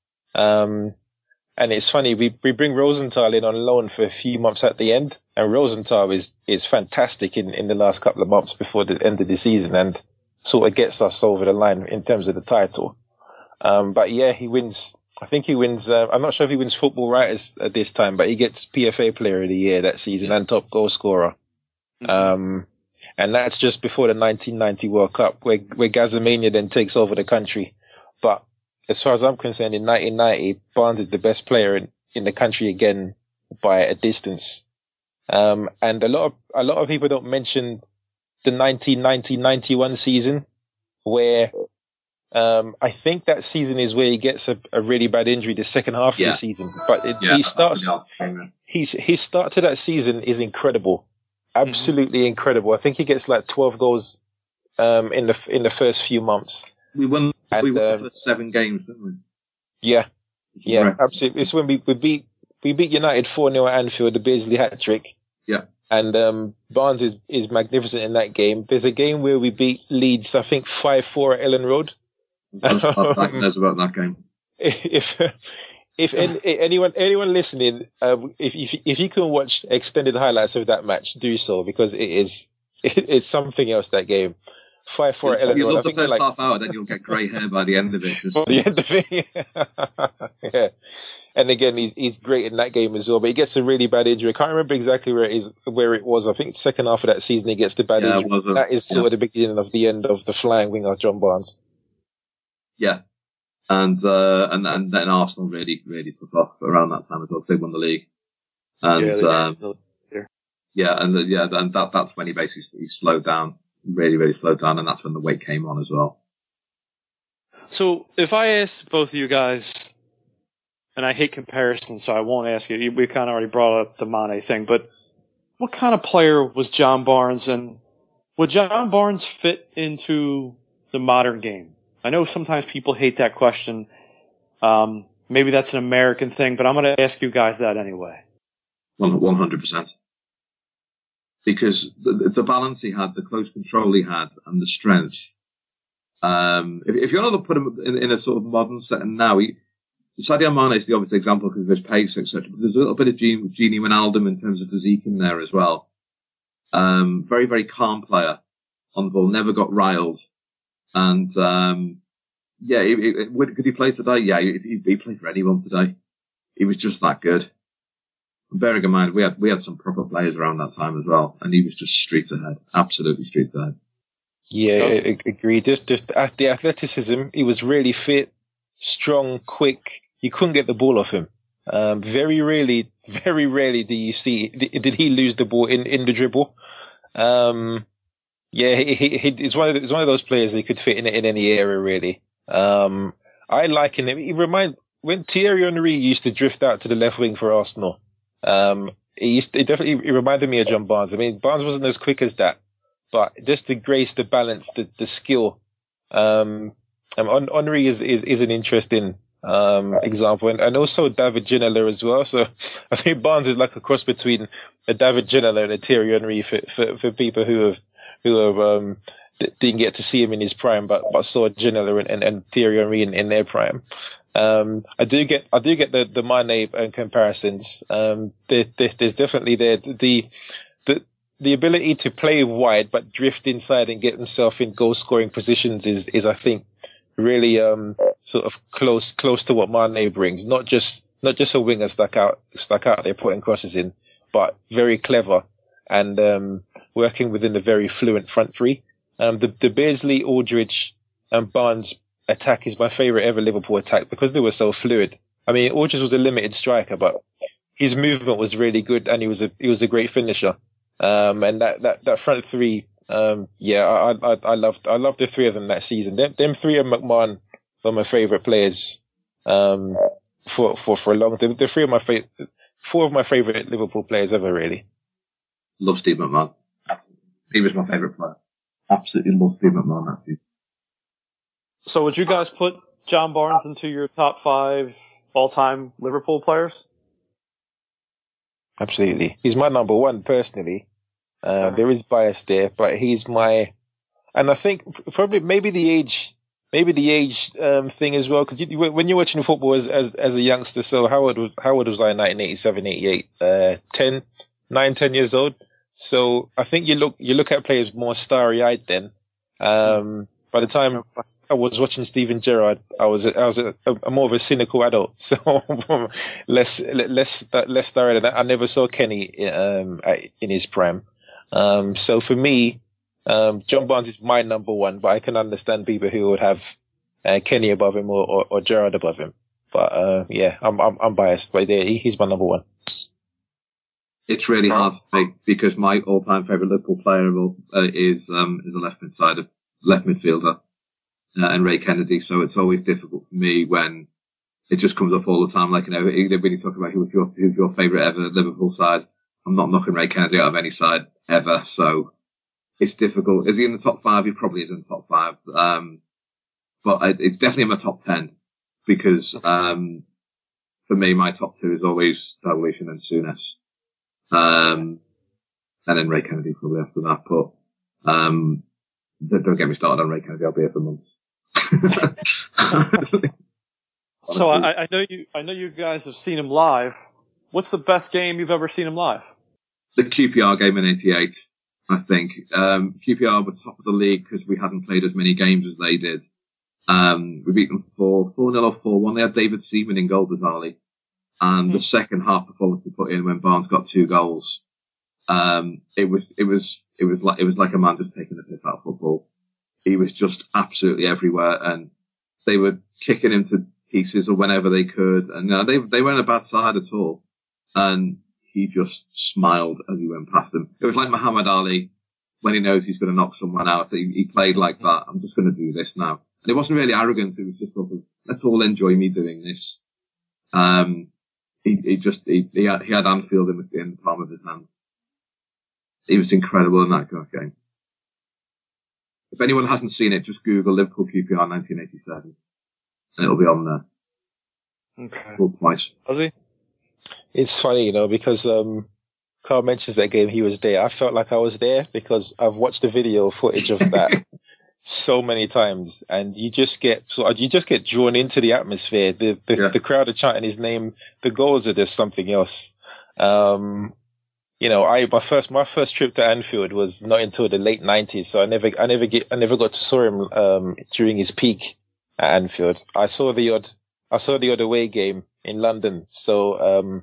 Um. And it's funny, we, we bring Rosenthal in on loan for a few months at the end, and Rosenthal is, is fantastic in, in the last couple of months before the end of the season and sort of gets us over the line in terms of the title. Um, but yeah, he wins, I think he wins, uh, I'm not sure if he wins Football Writers at this time, but he gets P F A Player of the Year that season and top goal scorer. Mm-hmm. Um, and that's just before the nineteen ninety World Cup where, where Gazamania then takes over the country. But as far as I'm concerned, in nineteen ninety, Barnes is the best player in, in the country again by a distance. Um, and a lot of, a lot of people don't mention the nineteen ninety ninety-one season where, um, I think that season is where he gets a, a really bad injury the second half yeah. of the season. But it, yeah, he starts, he's, his start to that season is incredible. Absolutely mm-hmm. incredible. I think he gets like twelve goals, um, in the, in the first few months. We won, and, we won um, the first seven games, didn't we? Yeah, yeah, right. Absolutely. It's when we, we beat, we beat United four nil at Anfield, the Beardsley hat trick. Yeah. And, um, Barnes is, is magnificent in that game. There's a game where we beat Leeds, I think five four at Ellen Road. Knows about that game. If, if any, anyone anyone listening, uh, if if if you can watch extended highlights of that match, do so, because it is it, it's something else, that game. Five four. You love the first like, half hour, then you'll get grey hair by the end of it. By the end of it, yeah. And again, he's he's great in that game as well. But he gets a really bad injury. I can't remember exactly where it is, where it was. I think second half of that season he gets the bad yeah, injury. A, that is sort yeah. of the beginning of the end of the flying winger John Barnes. Yeah, and uh, and and then Arsenal really really took off around that time as well. They won the league, and yeah, um, yeah, and the, yeah, and that that's when he basically he slowed down. Really, really slowed down, and that's when the weight came on as well. So, if I ask both of you guys, and I hate comparisons, so I won't ask you, we kind of already brought up the Mane thing, but what kind of player was John Barnes, and would John Barnes fit into the modern game? I know sometimes people hate that question. Um, maybe that's an American thing, but I'm going to ask you guys that anyway. one hundred percent. Because the, the balance he had, the close control he had, and the strength. Um, if, if you're going to put him in, in a sort of modern setting now, he, Sadio Mane is the obvious example because of his pace, et cetera. But there's a little bit of Gini, Gini Wijnaldum in terms of physique in there as well. Um, very, very calm player on the ball, never got riled. And, um, yeah, he, he, could he play today? Yeah, he, he played for anyone today. He was just that good. Bearing in mind, we had we had some proper players around that time as well, and he was just streets ahead, absolutely streets ahead. Yeah, I, I agree. Just, just the athleticism, he was really fit, strong, quick. You couldn't get the ball off him. Um, very rarely, very rarely do you see did he lose the ball in, in the dribble. Um, yeah, he, he, he, he's one of the, he's one of those players that could fit in in any area really. Um, I liken him. He remind when Thierry Henry used to drift out to the left wing for Arsenal. Um, he used to, it definitely he reminded me of John Barnes. I mean, Barnes wasn't as quick as that, but just the grace, the balance, the, the skill. Um, um Henry is, is, is an interesting, um, example. And, and also David Ginola as well. So I think Barnes is like a cross between a David Ginola and a Thierry Henry for, for, for people who have, who have, um, didn't get to see him in his prime, but, but saw Ginola and, and, and Thierry Henry in, in their prime. Um, I do get, I do get the, the Mane and comparisons. Um, there, there, there's definitely there, the, the, the ability to play wide, but drift inside and get himself in goal scoring positions is, is, I think, really, um, sort of close, close to what Mane brings. Not just, not just a winger stuck out, stuck out there putting crosses in, but very clever and, um, working within a very fluent front three. Um, the, the Beardsley, Aldridge and Barnes attack is my favourite ever Liverpool attack because they were so fluid. I mean, Aldridge was a limited striker, but his movement was really good and he was a, he was a great finisher. Um, and that, that, that front three, um, yeah, I, I, I loved, I loved the three of them that season. Them, them three and McMahon were my favourite players, um, for, for, for a long time. The three of my favorite, four of my favourite Liverpool players ever, really. Love Steve McMahon. He was my favourite player. Absolutely love Steve McMahon that season. So would you guys put John Barnes into your top five all-time Liverpool players? Absolutely. He's my number one personally. Uh, there is bias there, but he's my, and I think probably maybe the age, maybe the age, um, thing as well, cause you, when you're watching football as, as, as a youngster, so how old was, how old was I in nineteen eighty-seven, eighty-eight? Uh, ten, nine, ten years old. So I think you look, you look at players more starry-eyed then. Um, By the time I was watching Steven Gerrard, I was I was a, a more of a cynical adult, so less less less thorough. I never saw Kenny um, in his prime. Um, so for me, um, John Barnes is my number one, but I can understand people who would have uh, Kenny above him or, or, or Gerrard above him. But uh, yeah, I'm I'm, I'm biased, but yeah, he, he's my number one. It's really hard for me because my all-time favourite Liverpool player uh, is um, is the left-hand side of. Left midfielder, uh, and Ray Kennedy. So it's always difficult for me when it just comes up all the time. Like, you know, when you talk about who's your, who's your favourite ever Liverpool side, I'm not knocking Ray Kennedy out of any side ever. So it's difficult. Is he in the top five? He probably is in the top five. Um, but I, it's definitely in my top ten because, um, for me, my top two is always Dalglish and then Souness. Um, and then Ray Kennedy probably after that. But, um, Don't get me started on Ray Kennedy. I'll be here for months. So I, I know you, I know you guys have seen him live. What's the best game you've ever seen him live? The Q P R game in eighty-eight, I think. Um, Q P R were top of the league because we hadn't played as many games as they did. Um, we beat them for four nil or four one. They had David Seaman in goal, bizarrely. And the second half performance we put in when Barnes got two goals, um, it was, it was, it was like, it was like a man just taking the piss out of football. He was just absolutely everywhere, and they were kicking him to pieces or whenever they could. And uh, they, they weren't a bad side at all. And he just smiled as he went past them. It was like Muhammad Ali when he knows he's going to knock someone out. He, he played like that. I'm just going to do this now. And it wasn't really arrogance. It was just sort of, let's all enjoy me doing this. Um, he, he just, he, he had, he had Anfield in the, in the palm of his hand. He was incredible in that game. If anyone hasn't seen it, just Google Liverpool Q P R nineteen eighty-seven. And it'll be on there. Okay. Well, twice. Was he? It's funny, you know, because um, Carl mentions that game, he was there. I felt like I was there because I've watched the video footage of that so many times, and you just get so you just get drawn into the atmosphere. The the, Yeah. the crowd are chanting his name. The goals are just something else. Um, you know, I my first my first trip to Anfield was not until the late nineties, so I never I never get I never got to saw him um, during his peak at Anfield. I saw the odd I saw the odd away game in London, so um,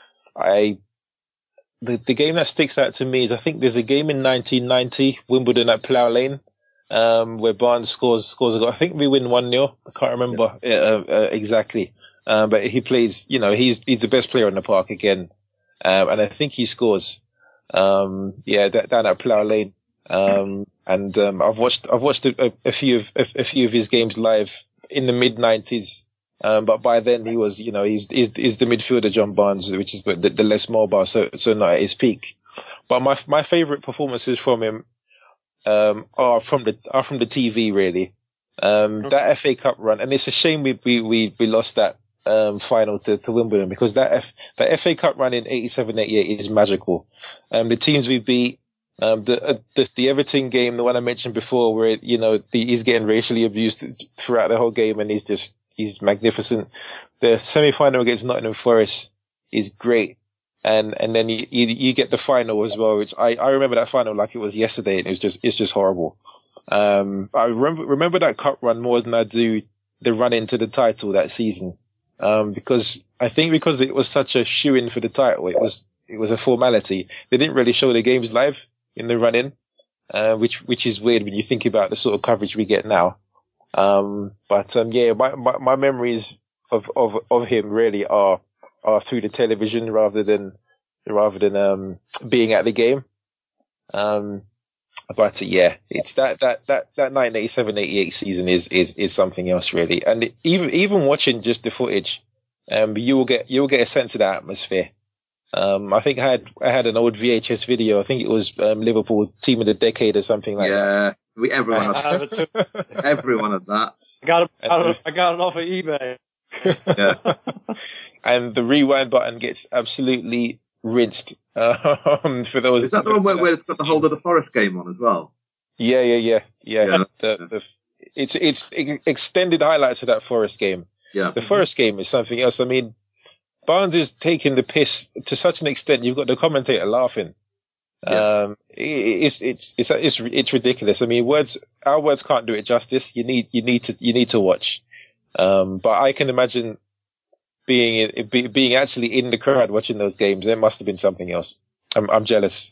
I. The, the game that sticks out to me is I think there's a game in nineteen ninety, Wimbledon at Plough Lane, um, where Barnes scores, scores a goal. I think we win one nil. I can't remember yeah. uh, uh, exactly. Um, but he plays, you know, he's, he's the best player in the park again. Um, and I think he scores, um, yeah, that, down at Plough Lane. Um, and, um, I've watched, I've watched a, a few of, a, a few of his games live in the mid nineties. Um, but by then he was, you know, he's, he's, he's the midfielder John Barnes, which is the, the less mobile, so, so not at his peak. But my, my favorite performances from him, um, are from the, are from the T V really. Um, okay. That F A Cup run, and it's a shame we, we, we, we lost that, um, final to, to Wimbledon, because that F, that F A Cup run in eighty-seven eighty-eight is magical. Um, the teams we beat, um, the, uh, the, the Everton game, the one I mentioned before, where, you know, the, he's getting racially abused throughout the whole game, and he's just, he's magnificent. The semi-final against Nottingham Forest is great. And, and then you, you, you get the final as well, which I, I remember that final like it was yesterday, and it was just, it's just horrible. Um, I remember, remember that cup run more than I do the run into the title that season. Um, because I think because it was such a shoe-in for the title, it was, it was a formality. They didn't really show the games live in the run-in, uh, which, which is weird when you think about the sort of coverage we get now. Um, but, um, yeah, my, my, my memories of, of, of him really are, are through the television rather than, rather than, um, being at the game. Um, but uh, yeah, it's that, that, that, that nineteen eighty-seven eighty-eight season is, is, is something else really. And it, even, even watching just the footage, um, you will get, you will get a sense of that atmosphere. Um, I think I had, I had an old V H S video. I think it was, um, Liverpool Team of the Decade or something like yeah. that. Yeah. We, everyone had that. Everyone had that. I got it, I got it off of eBay. Yeah. And the rewind button gets absolutely rinsed. Um, for those. Is that the one where, where it's got the whole of the Forest game on as well? Yeah, yeah, yeah, yeah. yeah. The, the, it's, it's extended highlights of that Forest game. Yeah. The Forest game is something else. I mean, Barnes is taking the piss to such an extent. You've got the commentator laughing. Yeah. Um, it's, it's, it's, it's, it's ridiculous. I mean, words, our words can't do it justice. You need, you need to, you need to watch. Um, but I can imagine being, be, being actually in the crowd watching those games. There must have been something else. I'm, I'm jealous.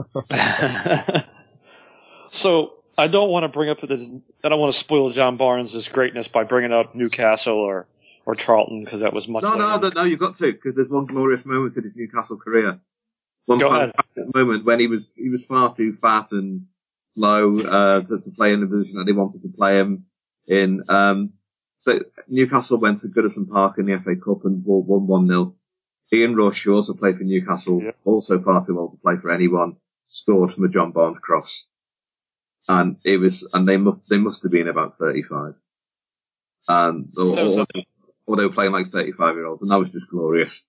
So I don't want to bring up this, I don't want to spoil John Barnes' greatness by bringing up Newcastle or, or Charlton, because that was much No, later. no, no, you've got to, because there's one glorious moment in his Newcastle career. One Go ahead. moment when he was he was far too fat and slow uh, to, to play in the position that they wanted to play him in. Um, but Newcastle went to Goodison Park in the F A Cup and won one nil. Ian Rush, who also played for Newcastle, yeah. also far too old to play for anyone, scored from a John Barnes cross, and it was and they must they must have been about thirty-five, and or, or, or they were playing like thirty-five year olds, and that was just glorious.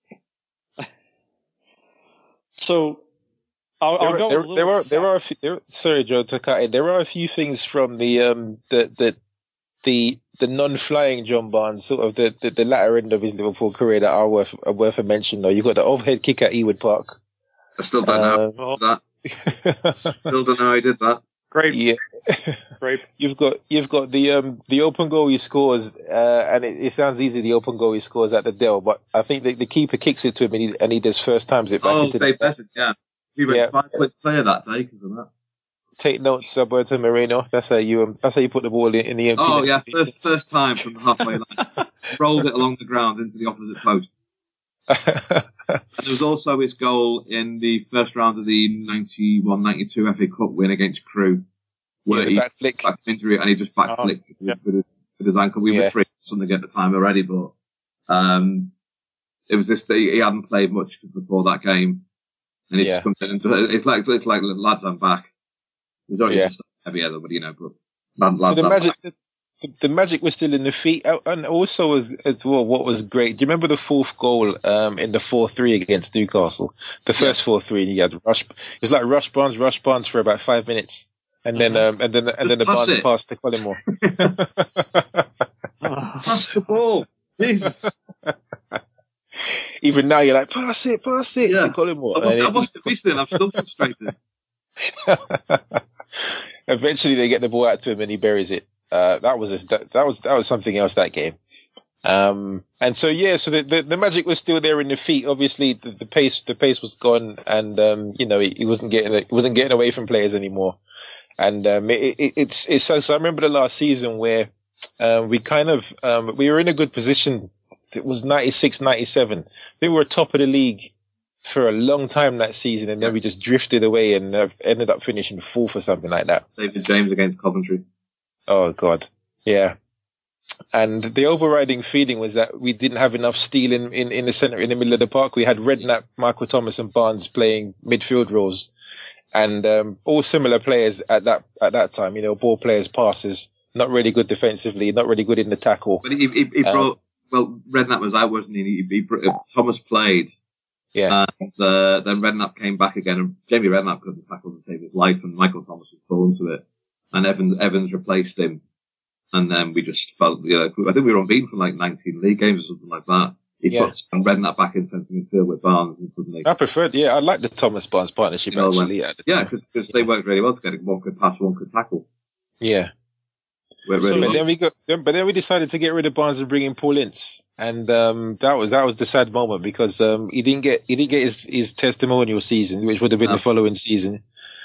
So, I'll, I'll there, go. There, a little there are, there are, a few, there, sorry, Joe, to cut in. There are a few things from the, um, the, the, the, the non-flying John Barnes, sort of the, the, the latter end of his Liverpool career that are worth are worth a mention. Though you've got the overhead kick at Ewood Park. I still don't Um, know that. Still don't know how he did that. Great. Yeah. Great. You've got you've got the um the open goal he scores, uh, and it, it sounds easy. The open goal he scores at the Dell, but I think the, the keeper kicks it to him, and he, and he does first times it back Oh, into Dave the Beckett, yeah. He went Yeah. five points player that day because of that. Take notes, Roberto Moreno. That's how you um, that's how you put the ball in, in the empty. Oh net. yeah, first first time from the halfway line, rolled it along the ground into the opposite post. And there was also his goal in the first round of the ninety-one ninety-two F A Cup win against Crewe, where Yeah, the he back flick. back injury and he just back Oh, flicked yeah. with his with his ankle. We Yeah. were three something at the time already, but um, it was just he, he hadn't played much before that game, and he Yeah. just comes in. And it's like it's like lads, I'm back. We don't Yeah. even start heavy other, but you know, but lads, So lads, the I'm magic, back. the, the magic was still in the feet, uh, and also as as well, what was great. Do you remember the fourth goal um, in the four three against Newcastle? The first four three, he had rush. It was like rush Barnes, rush Barnes for about five minutes, and then um, and then and then the Just pass Barnes it. pass to Collymore. Pass the ball, Jesus. Even now, you're like, pass it, pass it Yeah. to Collymore. I watched, And I it- watched it recently and I'm still frustrated. Eventually, they get the ball out to him and he buries it. Uh, that was a, that, that was that was something else that game. Um, and so yeah, so the, the the magic was still there in the feet. Obviously, the, the pace the pace was gone, and um, you know, he, he wasn't getting he wasn't getting away from players anymore. And um, it, it, it's it's so, so I remember the last season where uh, we kind of um, we were in a good position. It was ninety-six, ninety-seven. We were top of the league for a long time that season, and then we just drifted away and uh, ended up finishing fourth or something like that. David James against Coventry. Oh God, yeah. And the overriding feeling was that we didn't have enough steel in, in, in the centre, in the middle of the park. We had Redknapp, Michael Thomas and Barnes playing midfield roles, and um, all similar players at that at that time. You know, ball players, passes, not really good defensively, not really good in the tackle. But he, he, he Um, brought, well, Redknapp was out, wasn't he? he, he brought, Thomas played, Yeah, and uh, then Redknapp came back again, and Jamie Redknapp couldn't tackle to save his life, and Michael Thomas was fallen to it, and Evans, Evans replaced him. And then we just felt, you know, I think we were unbeaten for like nineteen league games or something like that. He Yeah. put and Redknapp back in centre midfield with Barnes, and suddenly, I preferred. Yeah, I like the Thomas Barnes partnership you know, actually. when- at the yeah, time. because they worked really well together. One could pass, one could tackle. yeah. Worked So really But well. then we got, then- but then we decided to get rid of Barnes and bring in Paul Ince, and um, that was that was the sad moment because um, he didn't get he didn't get his, his testimonial season, which would have been No. the following season.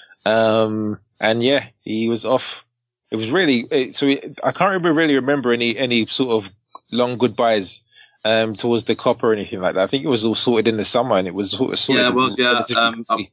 Um, and yeah, he was off. It was really it, so. It, I can't remember really remember any any sort of long goodbyes um, towards the Cop or anything like that. I think it was all sorted in the summer, and it was sort of sorted. Yeah, it was, yeah. relatively Um, quickly.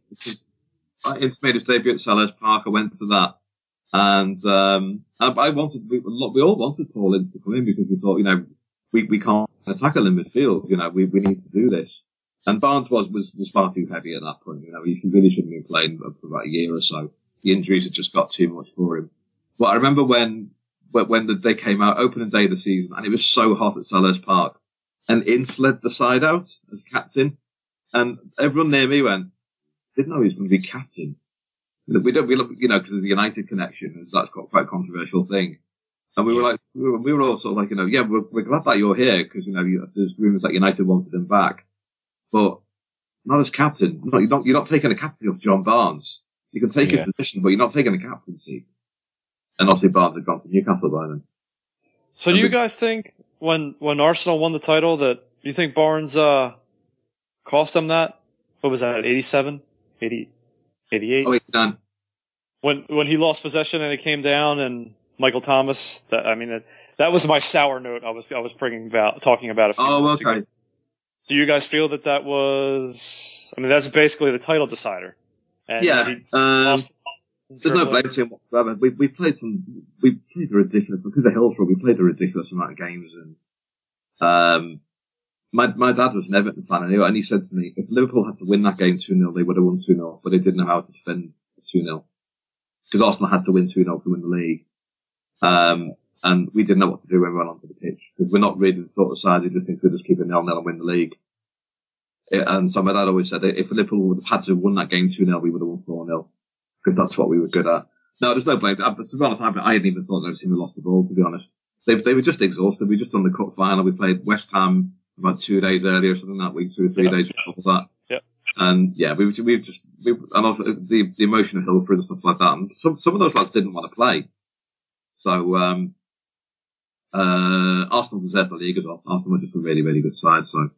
I, Ince made his debut at Sellers Park. I went to that. And, um, I, I wanted, we, we all wanted Paul Ince to come in because we thought, you know, we, we can't tackle in midfield. You know, we, we need to do this. And Barnes was, was, was far too heavy at that point. You know, he really shouldn't have been playing for about a year or so. The injuries had just got too much for him. But I remember when, when, when the, they came out, opening day of the season, and it was so hot at Sellers Park, and Ince led the side out as captain, and everyone near me went, didn't know he was going to be captain. We don't, we look, you know, because of the United connection, that's got quite a controversial thing. And we were like, we were, we were all sort of like, you know, yeah, we're, we're glad that you're here, because, you know, you, there's rumours that United wanted him back. But not as captain. No, you're not, you're not taking a captain off John Barnes. You can take Yeah. his position, but you're not taking a captaincy. And obviously Barnes had gone to Newcastle by then. So do you guys think when when Arsenal won the title that you think Barnes uh cost them that? What was that? eighty-seven, eighty, eighty-eight Oh, wait, Dan. When when he lost possession and it came down and Michael Thomas. That I mean that, that was my sour note. I was I was bringing about talking about a few Oh, minutes okay. ago. Do you guys feel that that was? I mean that's basically the title decider. And Yeah, he um, lost there's no blame to him whatsoever. We, we played some, we played a ridiculous, because of Hillsborough, we played a ridiculous amount of games, and, um, my, my dad was an Everton fan, and he, and he said to me, if Liverpool had to win that game two nil, they would have won two nil, but they didn't know how to defend two nil. Because Arsenal had to win two nil to win the league. Um, and we didn't know what to do when we went onto the pitch, because we're not really the sort of side who just thinks we'll just keep it nil nil and win the league. It, and so my dad always said, if Liverpool would have had to have won that game two nil, we would have won four nil. Because that's what we were good at. No, there's no blame. To be honest, I hadn't even thought that team had lost the ball, to be honest. they they were just exhausted. We just done the cup final. We played West Ham about two days earlier, something that week, two or three yeah. days before that. Yeah. And yeah, we we've just we and also the the emotion of Hillsborough and stuff like that. And some some of those lads didn't want to play. So um, uh, Arsenal deserved the league as well. Arsenal were just a really really good side. So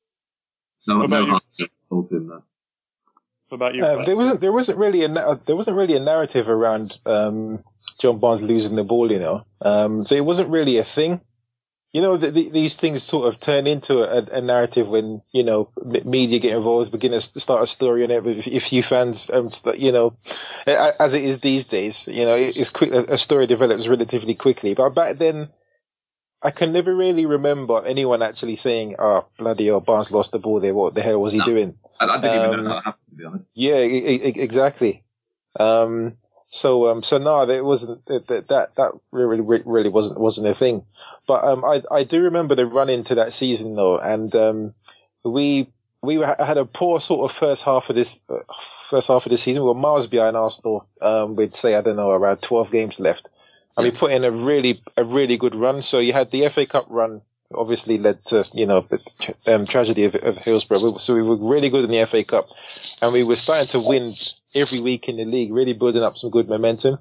no no hard fault in there. What about you? Uh, there wasn't there wasn't really a there wasn't really a narrative around um, John Barnes losing the ball, you know. Um, so it wasn't really a thing. You know, the, the, these things sort of turn into a, a narrative when, you know, media get involved, begin to start a story on it. If, if you fans, um, you know, as it is these days, you know, it's quick, a story develops relatively quickly. But back then, I can never really remember anyone actually saying, oh, bloody hell, Barnes lost the ball there. What the hell was he no, doing? I, I didn't um, even know how that happened, to be honest. Yeah, I, I, exactly. Um, so, um, so no, it wasn't, that, that, that really, really wasn't, wasn't a thing. But, um, I, I do remember the run into that season though, and, um, we, we had a poor sort of first half of this, uh, first half of the season. We were miles behind Arsenal, um, we'd say, I don't know, around twelve games left. And yeah. we put in a really, a really good run. So you had the F A Cup run, obviously led to, you know, the um, tragedy of, of Hillsborough. So we were really good in the F A Cup, and we were starting to win every week in the league, really building up some good momentum.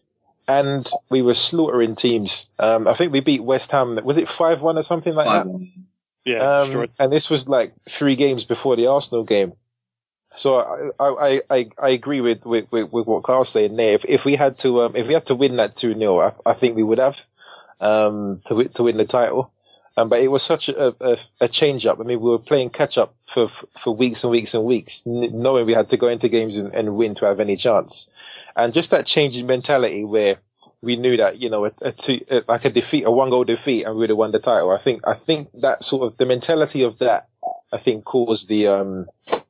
And we were slaughtering teams. Um, I think we beat West Ham. Was it five one or something like five that? one. Yeah. Um, and this was like three games before the Arsenal game. So I, I, I, I agree with, with, with what Carl's saying there. If, if we had to, um, if we had to win that two nil, I, I think we would have, um, to, to win the title. Um, but it was such a, a, a change up. I mean, we were playing catch up for, for weeks and weeks and weeks, knowing we had to go into games and, and win to have any chance. And just that change in mentality where we knew that, you know, a, a two, a, like a defeat, a one goal defeat, and we would have won the title. I think, I think that sort of, the mentality of that, I think caused the, um,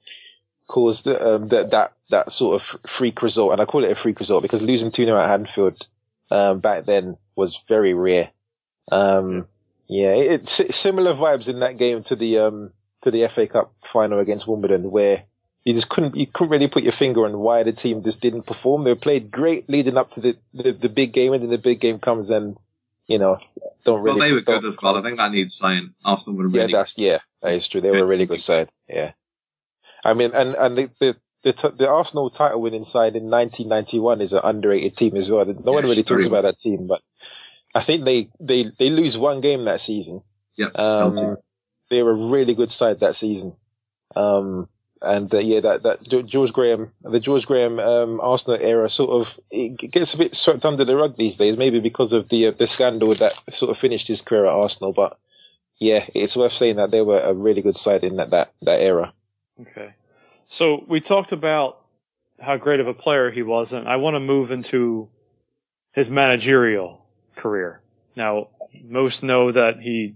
caused the, um, that, that, that sort of freak result. And I call it a freak result because losing two nil at Anfield, um, back then was very rare. Um, yeah, it, it's similar vibes in that game to the, um, to the F A Cup final against Wimbledon where you just couldn't, you couldn't really put your finger on why the team just didn't perform. They played great leading up to the, the, the big game, and then the big game comes and, you know, don't really. Well, they were good as well. I think that needs saying. Arsenal were really Yeah, that's, yeah, that is true. They were a really good side. Yeah. I mean, and, and the, the, the, t- the Arsenal title winning side in nineteen ninety-one is an underrated team as well. No yeah, one really talks about that team, but I think they, they, they lose one game that season. Yeah. Um, they were a really good side that season. Um, And, uh, yeah, that, that George Graham, the George Graham, um, Arsenal era sort of, it gets a bit swept under the rug these days, maybe because of the, uh, the scandal that sort of finished his career at Arsenal. But yeah, it's worth saying that they were a really good side in that, that, that era. Okay. So we talked about how great of a player he was, and I want to move into his managerial career. Now, most know that he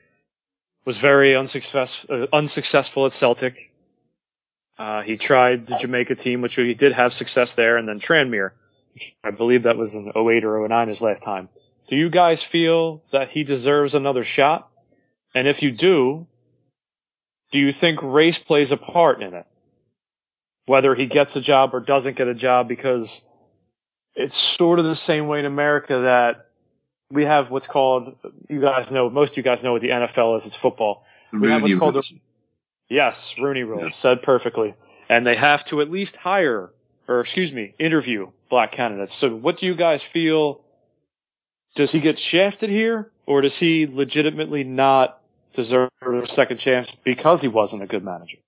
was very unsuccess, uh, unsuccessful at Celtic. Uh, he tried the Jamaica team, which he did have success there, and then Tranmere. I believe that was in oh eight or oh nine his last time. Do you guys feel that he deserves another shot? And if you do, do you think race plays a part in it? Whether he gets a job or doesn't get a job, because it's sort of the same way in America that we have what's called, you guys know, most of you guys know what the N F L is, it's football. We have what's called the Yes, Rooney Rule, yeah. Said perfectly. And they have to at least hire, or excuse me, interview black candidates. So what do you guys feel? Does he get shafted here, or does he legitimately not deserve a second chance because he wasn't a good manager?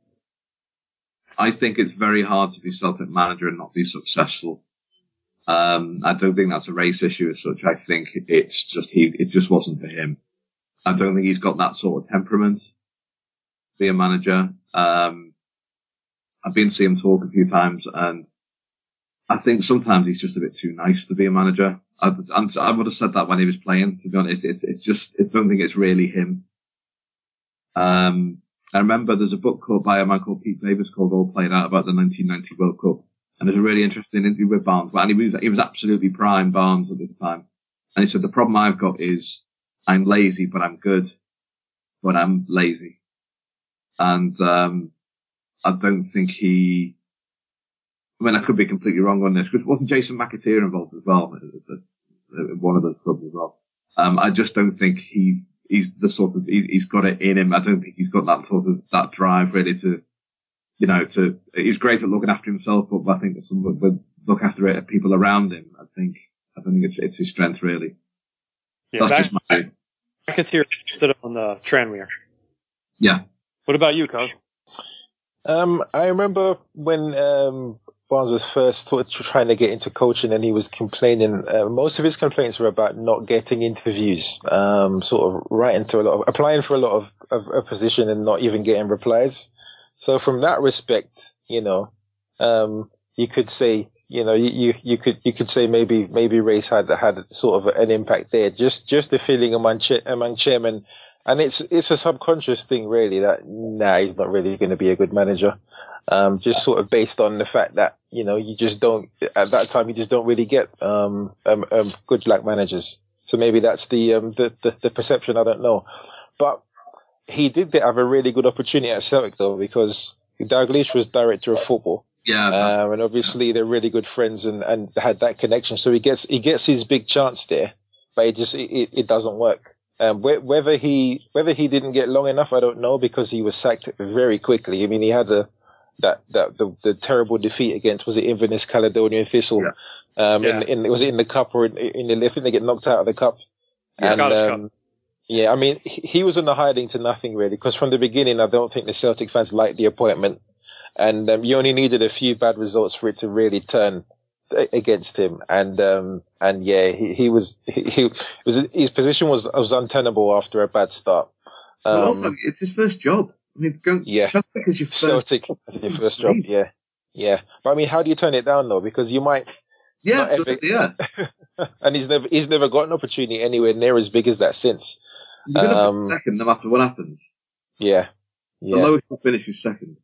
I think it's very hard to be Celtic manager and not be successful. Um, I don't think that's a race issue as such. I think it's just he, it just wasn't for him. I don't think he's got that sort of temperament. Be a manager. Um, I've been to see him talk a few times, and I think sometimes he's just a bit too nice to be a manager. I, I would have said that when he was playing, to be honest. It's, it's just, I don't think it's really him. Um, I remember there's a book called by a man called Pete Davis called All Played Out about the nineteen ninety World Cup. And there's a really interesting interview with Barnes. And he was, he was absolutely prime Barnes at this time. And he said, the problem I've got is I'm lazy, but I'm good, but I'm lazy. And, um, I don't think he, I mean, I could be completely wrong on this, because wasn't Jason McAteer involved as well? One of those clubs as well. Um, I just don't think he he's the sort of he, he's got it in him. I don't think he's got that sort of that drive really to, you know, to. He's great at looking after himself, but I think some would look after it, people around him. I think I don't think it's, it's his strength really. Yeah, That's back, just my. McAteer stood on the Tranmere. Yeah. What about you, Cuz? Um, I remember when um, Barnes was first t- trying to get into coaching, and he was complaining. Uh, most of his complaints were about not getting interviews, um, sort of writing to a lot of, applying for a lot of, of a position and not even getting replies. So from that respect, you know, um, you could say, you know, you, you, you could, you could say maybe, maybe Race had, had sort of an impact there. Just, just the feeling among, cha- among chairmen. And it's, it's a subconscious thing really that, nah, he's not really going to be a good manager. Um, just sort of based on the fact that, you know, you just don't, at that time, you just don't really get, um, um, um good black managers. So maybe that's the, um, the, the, the perception. I don't know. But he did have a really good opportunity at Celtic though, because Dalglish was director of football. Yeah. Um, and obviously they're really good friends and, and had that connection. So he gets, he gets his big chance there, but it just, it, it doesn't work. Um, whether he, whether he didn't get long enough, I don't know, because he was sacked very quickly. I mean, he had a, that, that, the, the terrible defeat against, was it Inverness Caledonian Thistle? Yeah. Um, yeah. in, in, was it in the cup or in, in the, I think they get knocked out of the cup. Yeah, and, um, yeah, I mean, he was in the hiding to nothing really, because from the beginning, I don't think the Celtic fans liked the appointment. And, um, you only needed a few bad results for it to really turn against him. And, um, and yeah, he, he was, he, he was, his position was, was untenable after a bad start. Um, well, also, it's his first job. I mean, going, yeah. Celtic is your first, Celtic is your first job. Yeah. Yeah. But I mean, how do you turn it down though? Because you might, yeah, ever, yeah. and he's never, he's never got an opportunity anywhere near as big as that since. You're going to um, be second no matter what happens. Yeah. Yeah. The lowest will finish is second.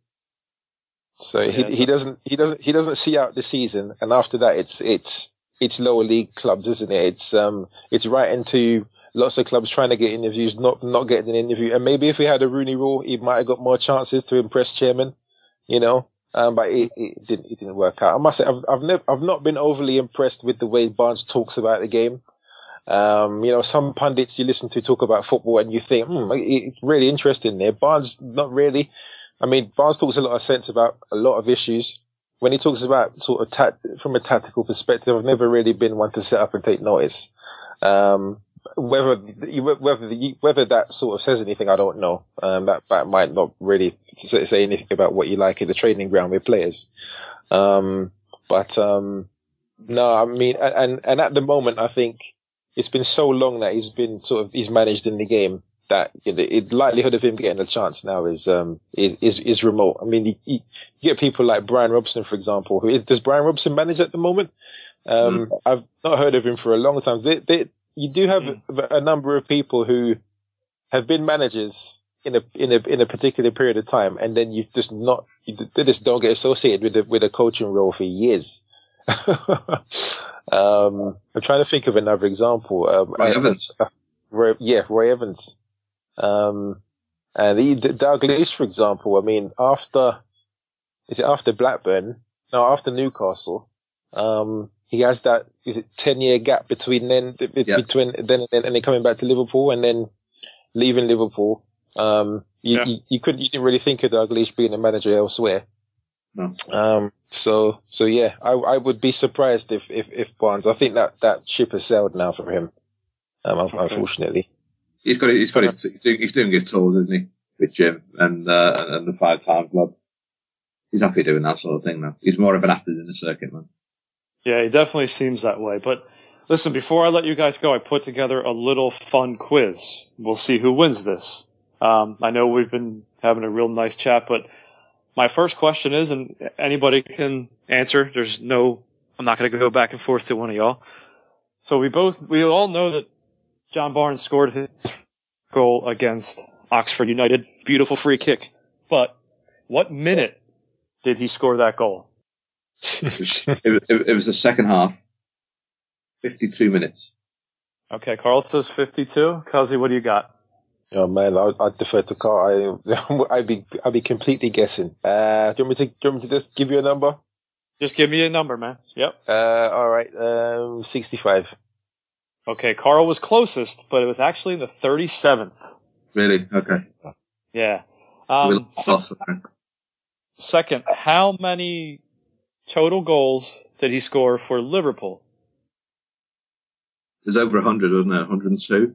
So yeah, he, he doesn't, he doesn't, he doesn't see out the season. And after that, it's, it's, it's lower league clubs, isn't it? It's, um, it's right into lots of clubs trying to get interviews, not, not getting an interview. And maybe if we had a Rooney Rule, he might have got more chances to impress chairman, you know? Um, but it, it didn't, it didn't work out. I must say, I've, I've never, I've not been overly impressed with the way Barnes talks about the game. Um, you know, some pundits you listen to talk about football and you think, hmm, it's really interesting there. Barnes, not really. I mean, Barnes talks a lot of sense about a lot of issues. When he talks about sort of tat- from a tactical perspective, I've never really been one to sit up and take notice. Um, whether, whether, whether that sort of says anything, I don't know. Um, that, that might not really say anything about what you like at the training ground with players. Um, but, um, no, I mean, and, and at the moment, I think it's been so long that he's been sort of, he's managed in the game that, you know, the likelihood of him getting a chance now is, um, is, is, is remote. I mean, you, you get people like Brian Robson, for example, who is, does Brian Robson manage at the moment? Um, mm. I've not heard of him for a long time. They, they, you do have mm. a, a number of people who have been managers in a, in a, in a particular period of time, and then you just not, you, they just don't get associated with the, with a coaching role for years. um, I'm trying to think of another example. Um, Roy Evans. Uh, Roy, yeah, Roy Evans. Um, and he, Dalglish, for example, I mean, after, is it after Blackburn? No, after Newcastle, um, he has that, is it ten year gap between then, yeah. between then and then, and then coming back to Liverpool and then leaving Liverpool. Um, you, yeah. you, you couldn't, you didn't really think of Dalglish being a manager elsewhere. No. Um, so, so yeah, I, I would be surprised if, if, if Barnes, I think that, that ship has sailed now for him. Um, okay. Unfortunately. He's got, he's got his, he's doing, he's doing his tours, isn't he? With Jim and, uh, and the five time club. He's happy doing that sort of thing now. He's more of an athlete in the circuit, man. Yeah, he definitely seems that way. But listen, before I let you guys go, I put together a little fun quiz. We'll see who wins this. Um, I know we've been having a real nice chat, but my first question is, and anybody can answer. There's no, I'm not going to go back and forth to one of y'all. So we both, we all know that John Barnes scored his goal against Oxford United. Beautiful free kick. But what minute did he score that goal? it, was, it, it was the second half. fifty-two minutes. Okay, Carl says fifty-two. Cuzzy, what do you got? Oh man, I'd, I'd defer to Carl. I, I'd be, I'd be completely guessing. Uh, do you want me to, do you want me to just give you a number? Just give me a number, man. Yep. Uh, alright, um, sixty-five. Okay, Carl was closest, but it was actually the thirty-seventh. Really? Okay. Yeah. Um, so, second, how many total goals did he score for Liverpool? It was over one hundred, wasn't it? one hundred two?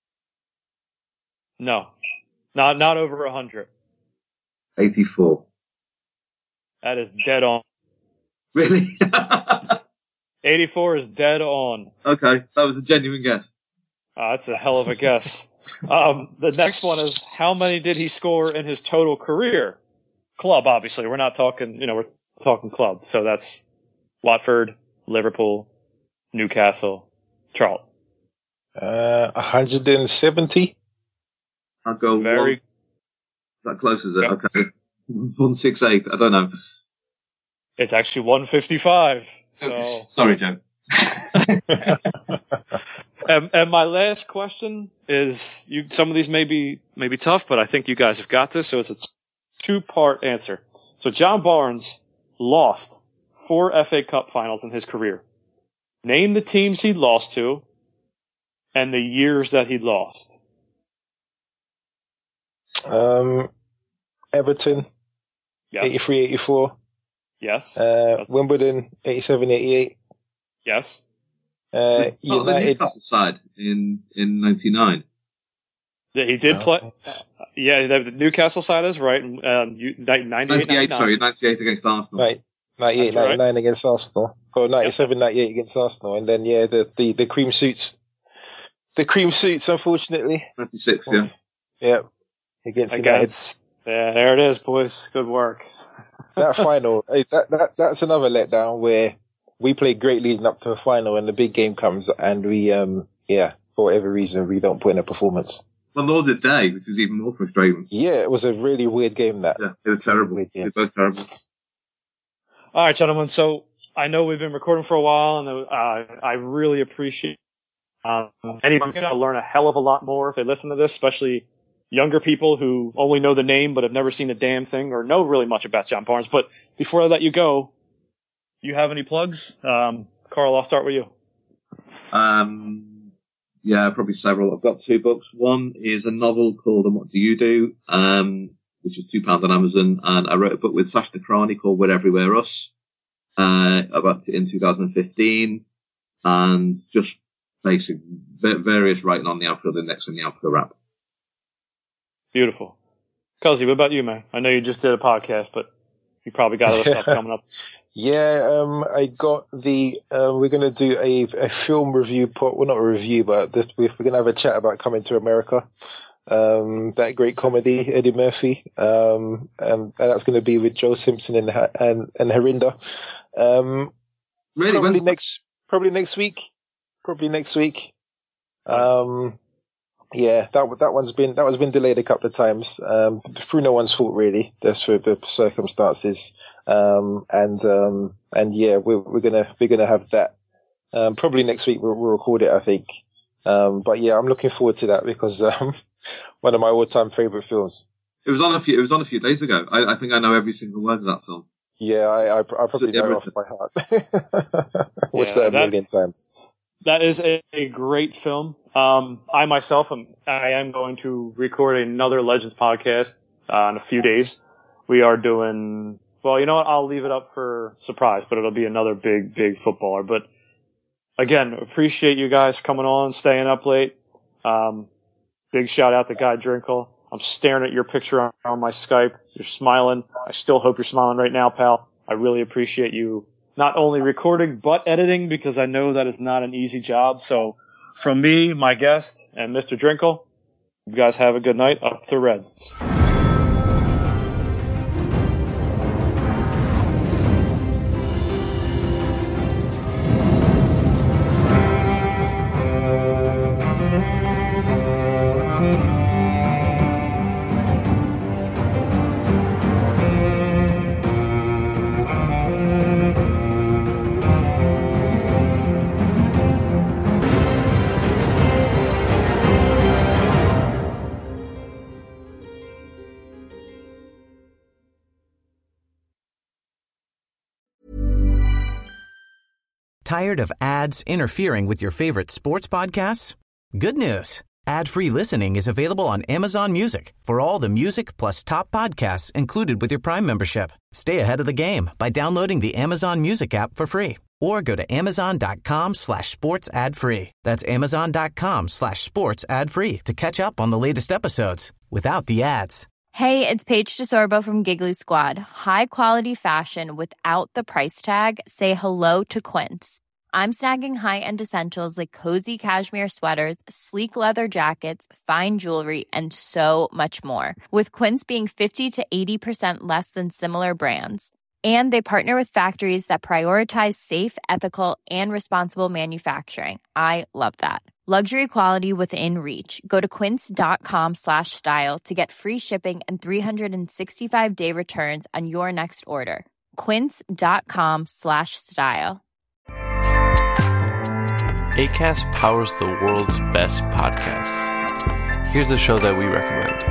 No. Not not over one hundred. eighty-four. That is dead on. Really? eighty-four is dead on. Okay, that was a genuine guess. Uh, that's a hell of a guess. um, the next one is, how many did he score in his total career? Club, obviously. We're not talking, you know, we're talking club. So that's Watford, Liverpool, Newcastle, Charlton. Uh, one hundred seventy. I'll go Very. One. That close, is it? Yeah. Okay. one sixty-eight. I don't know. It's actually one fifty-five. So. Sorry, Joe. and, and my last question is, you, some of these may be, may be tough, but I think you guys have got this. So it's a two-part answer. So John Barnes lost four F A Cup finals in his career. Name the teams he lost to and the years that he lost. Um, Everton, Yes. eighty-three eighty-four. Yes. Uh, Wimbledon, eighty-seven eighty-eight. Yes. Uh, Oh, the United. Newcastle side in, in ninety-nine. Yeah, he did Oh. play. Yeah, the, the Newcastle side is right. Um, you, ninety-eight, ninety-eight, sorry, ninety-eight against Arsenal. Right. ninety-eight That's right. ninety-nine against Arsenal. Or ninety-seven ninety-eight against Arsenal. And then, yeah, the, the, the cream suits. The cream suits, unfortunately. ninety-six, yeah. Yeah. Against Again. United. Yeah, there it is, boys. Good work. That final, hey, that, that, that's another letdown where we played great leading up to a final and the big game comes and we, um, yeah, for whatever reason, we don't put in a performance. Well, nor did they, which is even more frustrating. Yeah, it was a really weird game, that. Yeah, it was terrible. Weird game. They were both terrible. All right, gentlemen. So I know we've been recording for a while, and uh, I really appreciate um, anyone going to learn a hell of a lot more if they listen to this, especially younger people who only know the name but have never seen a damn thing or know really much about John Barnes. But before I let you go, you have any plugs? Um, Carl, I'll start with you. Um, yeah, probably several. I've got two books. One is a novel called And What Do You Do? Um, which is two pounds on Amazon. And I wrote a book with Sash Nakrani called We're Everywhere Us, uh, about in two thousand fifteen. And just basic, various writing on the outfield index and the outfield wrap. Beautiful. Cuzzy, what about you, man? I know you just did a podcast, but you probably got other stuff coming up. Yeah, um, I got the, uh, we're going to do a, a film review pot, well, not a review, but this, we're going to have a chat about Coming to America. Um, that great comedy, Eddie Murphy. Um, and, and that's going to be with Joe Simpson and, and, and Herinda. Um, Really? probably When? next, probably next week. Probably next week. Um, yeah, that, that one's been, that one's been delayed a couple of times, um, through no one's fault really, just for the circumstances. Um, and, um, and yeah, we're, we're gonna, we're gonna have that, um, probably next week we'll, we'll record it, I think. Um, but yeah, I'm looking forward to that because, um, one of my all-time favorite films. It was on a few, it was on a few days ago. I, I think I know every single word of that film. Yeah, I, I, I probably know it off by heart. Watched that a million times. That is a, a great film. Um, I myself am, I am going to record another Legends podcast, uh, in a few days. We are doing, well, you know what? I'll leave it up for surprise, but it'll be another big, big footballer. But again, appreciate you guys coming on, staying up late. Um, big shout out to Guy Drinkle. I'm staring at your picture on, on my Skype. You're smiling. I still hope you're smiling right now, pal. I really appreciate you not only recording, but editing, because I know that is not an easy job. So from me, my guest, and Mister Drinkle, you guys have a good night. Up the Reds. Tired of ads interfering with your favorite sports podcasts? Good news. Ad-free listening is available on Amazon Music for all the music plus top podcasts included with your Prime membership. Stay ahead of the game by downloading the Amazon Music app for free or go to amazon.com slash sports ad free. That's amazon.com slash sports ad free to catch up on the latest episodes without the ads. Hey, it's Paige DeSorbo from Giggly Squad. High quality fashion without the price tag. Say hello to Quince. I'm snagging high-end essentials like cozy cashmere sweaters, sleek leather jackets, fine jewelry, and so much more. With Quince being fifty to eighty percent less than similar brands. And they partner with factories that prioritize safe, ethical, and responsible manufacturing. I love that. Luxury quality within reach. Go to quince.com slash style to get free shipping and three sixty-five day returns on your next order. Quince.com slash style. Acast powers the world's best podcasts. Here's a show that we recommend.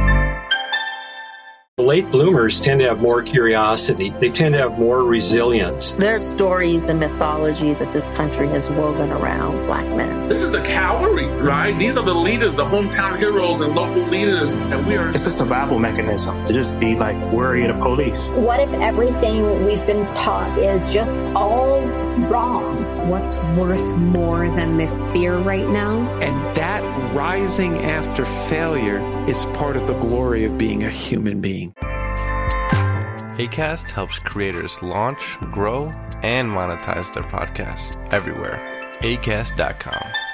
Late bloomers tend to have more curiosity. They tend to have more resilience. There's stories and mythology that this country has woven around black men. This is the cavalry, right? These are the leaders, the hometown heroes and local leaders, and we are... It's a survival mechanism to just be like worried of police. What if everything we've been taught is just all wrong? What's worth more than this fear right now? And that rising after failure is part of the glory of being a human being. Acast helps creators launch, grow, and monetize their podcasts everywhere. Acast dot com.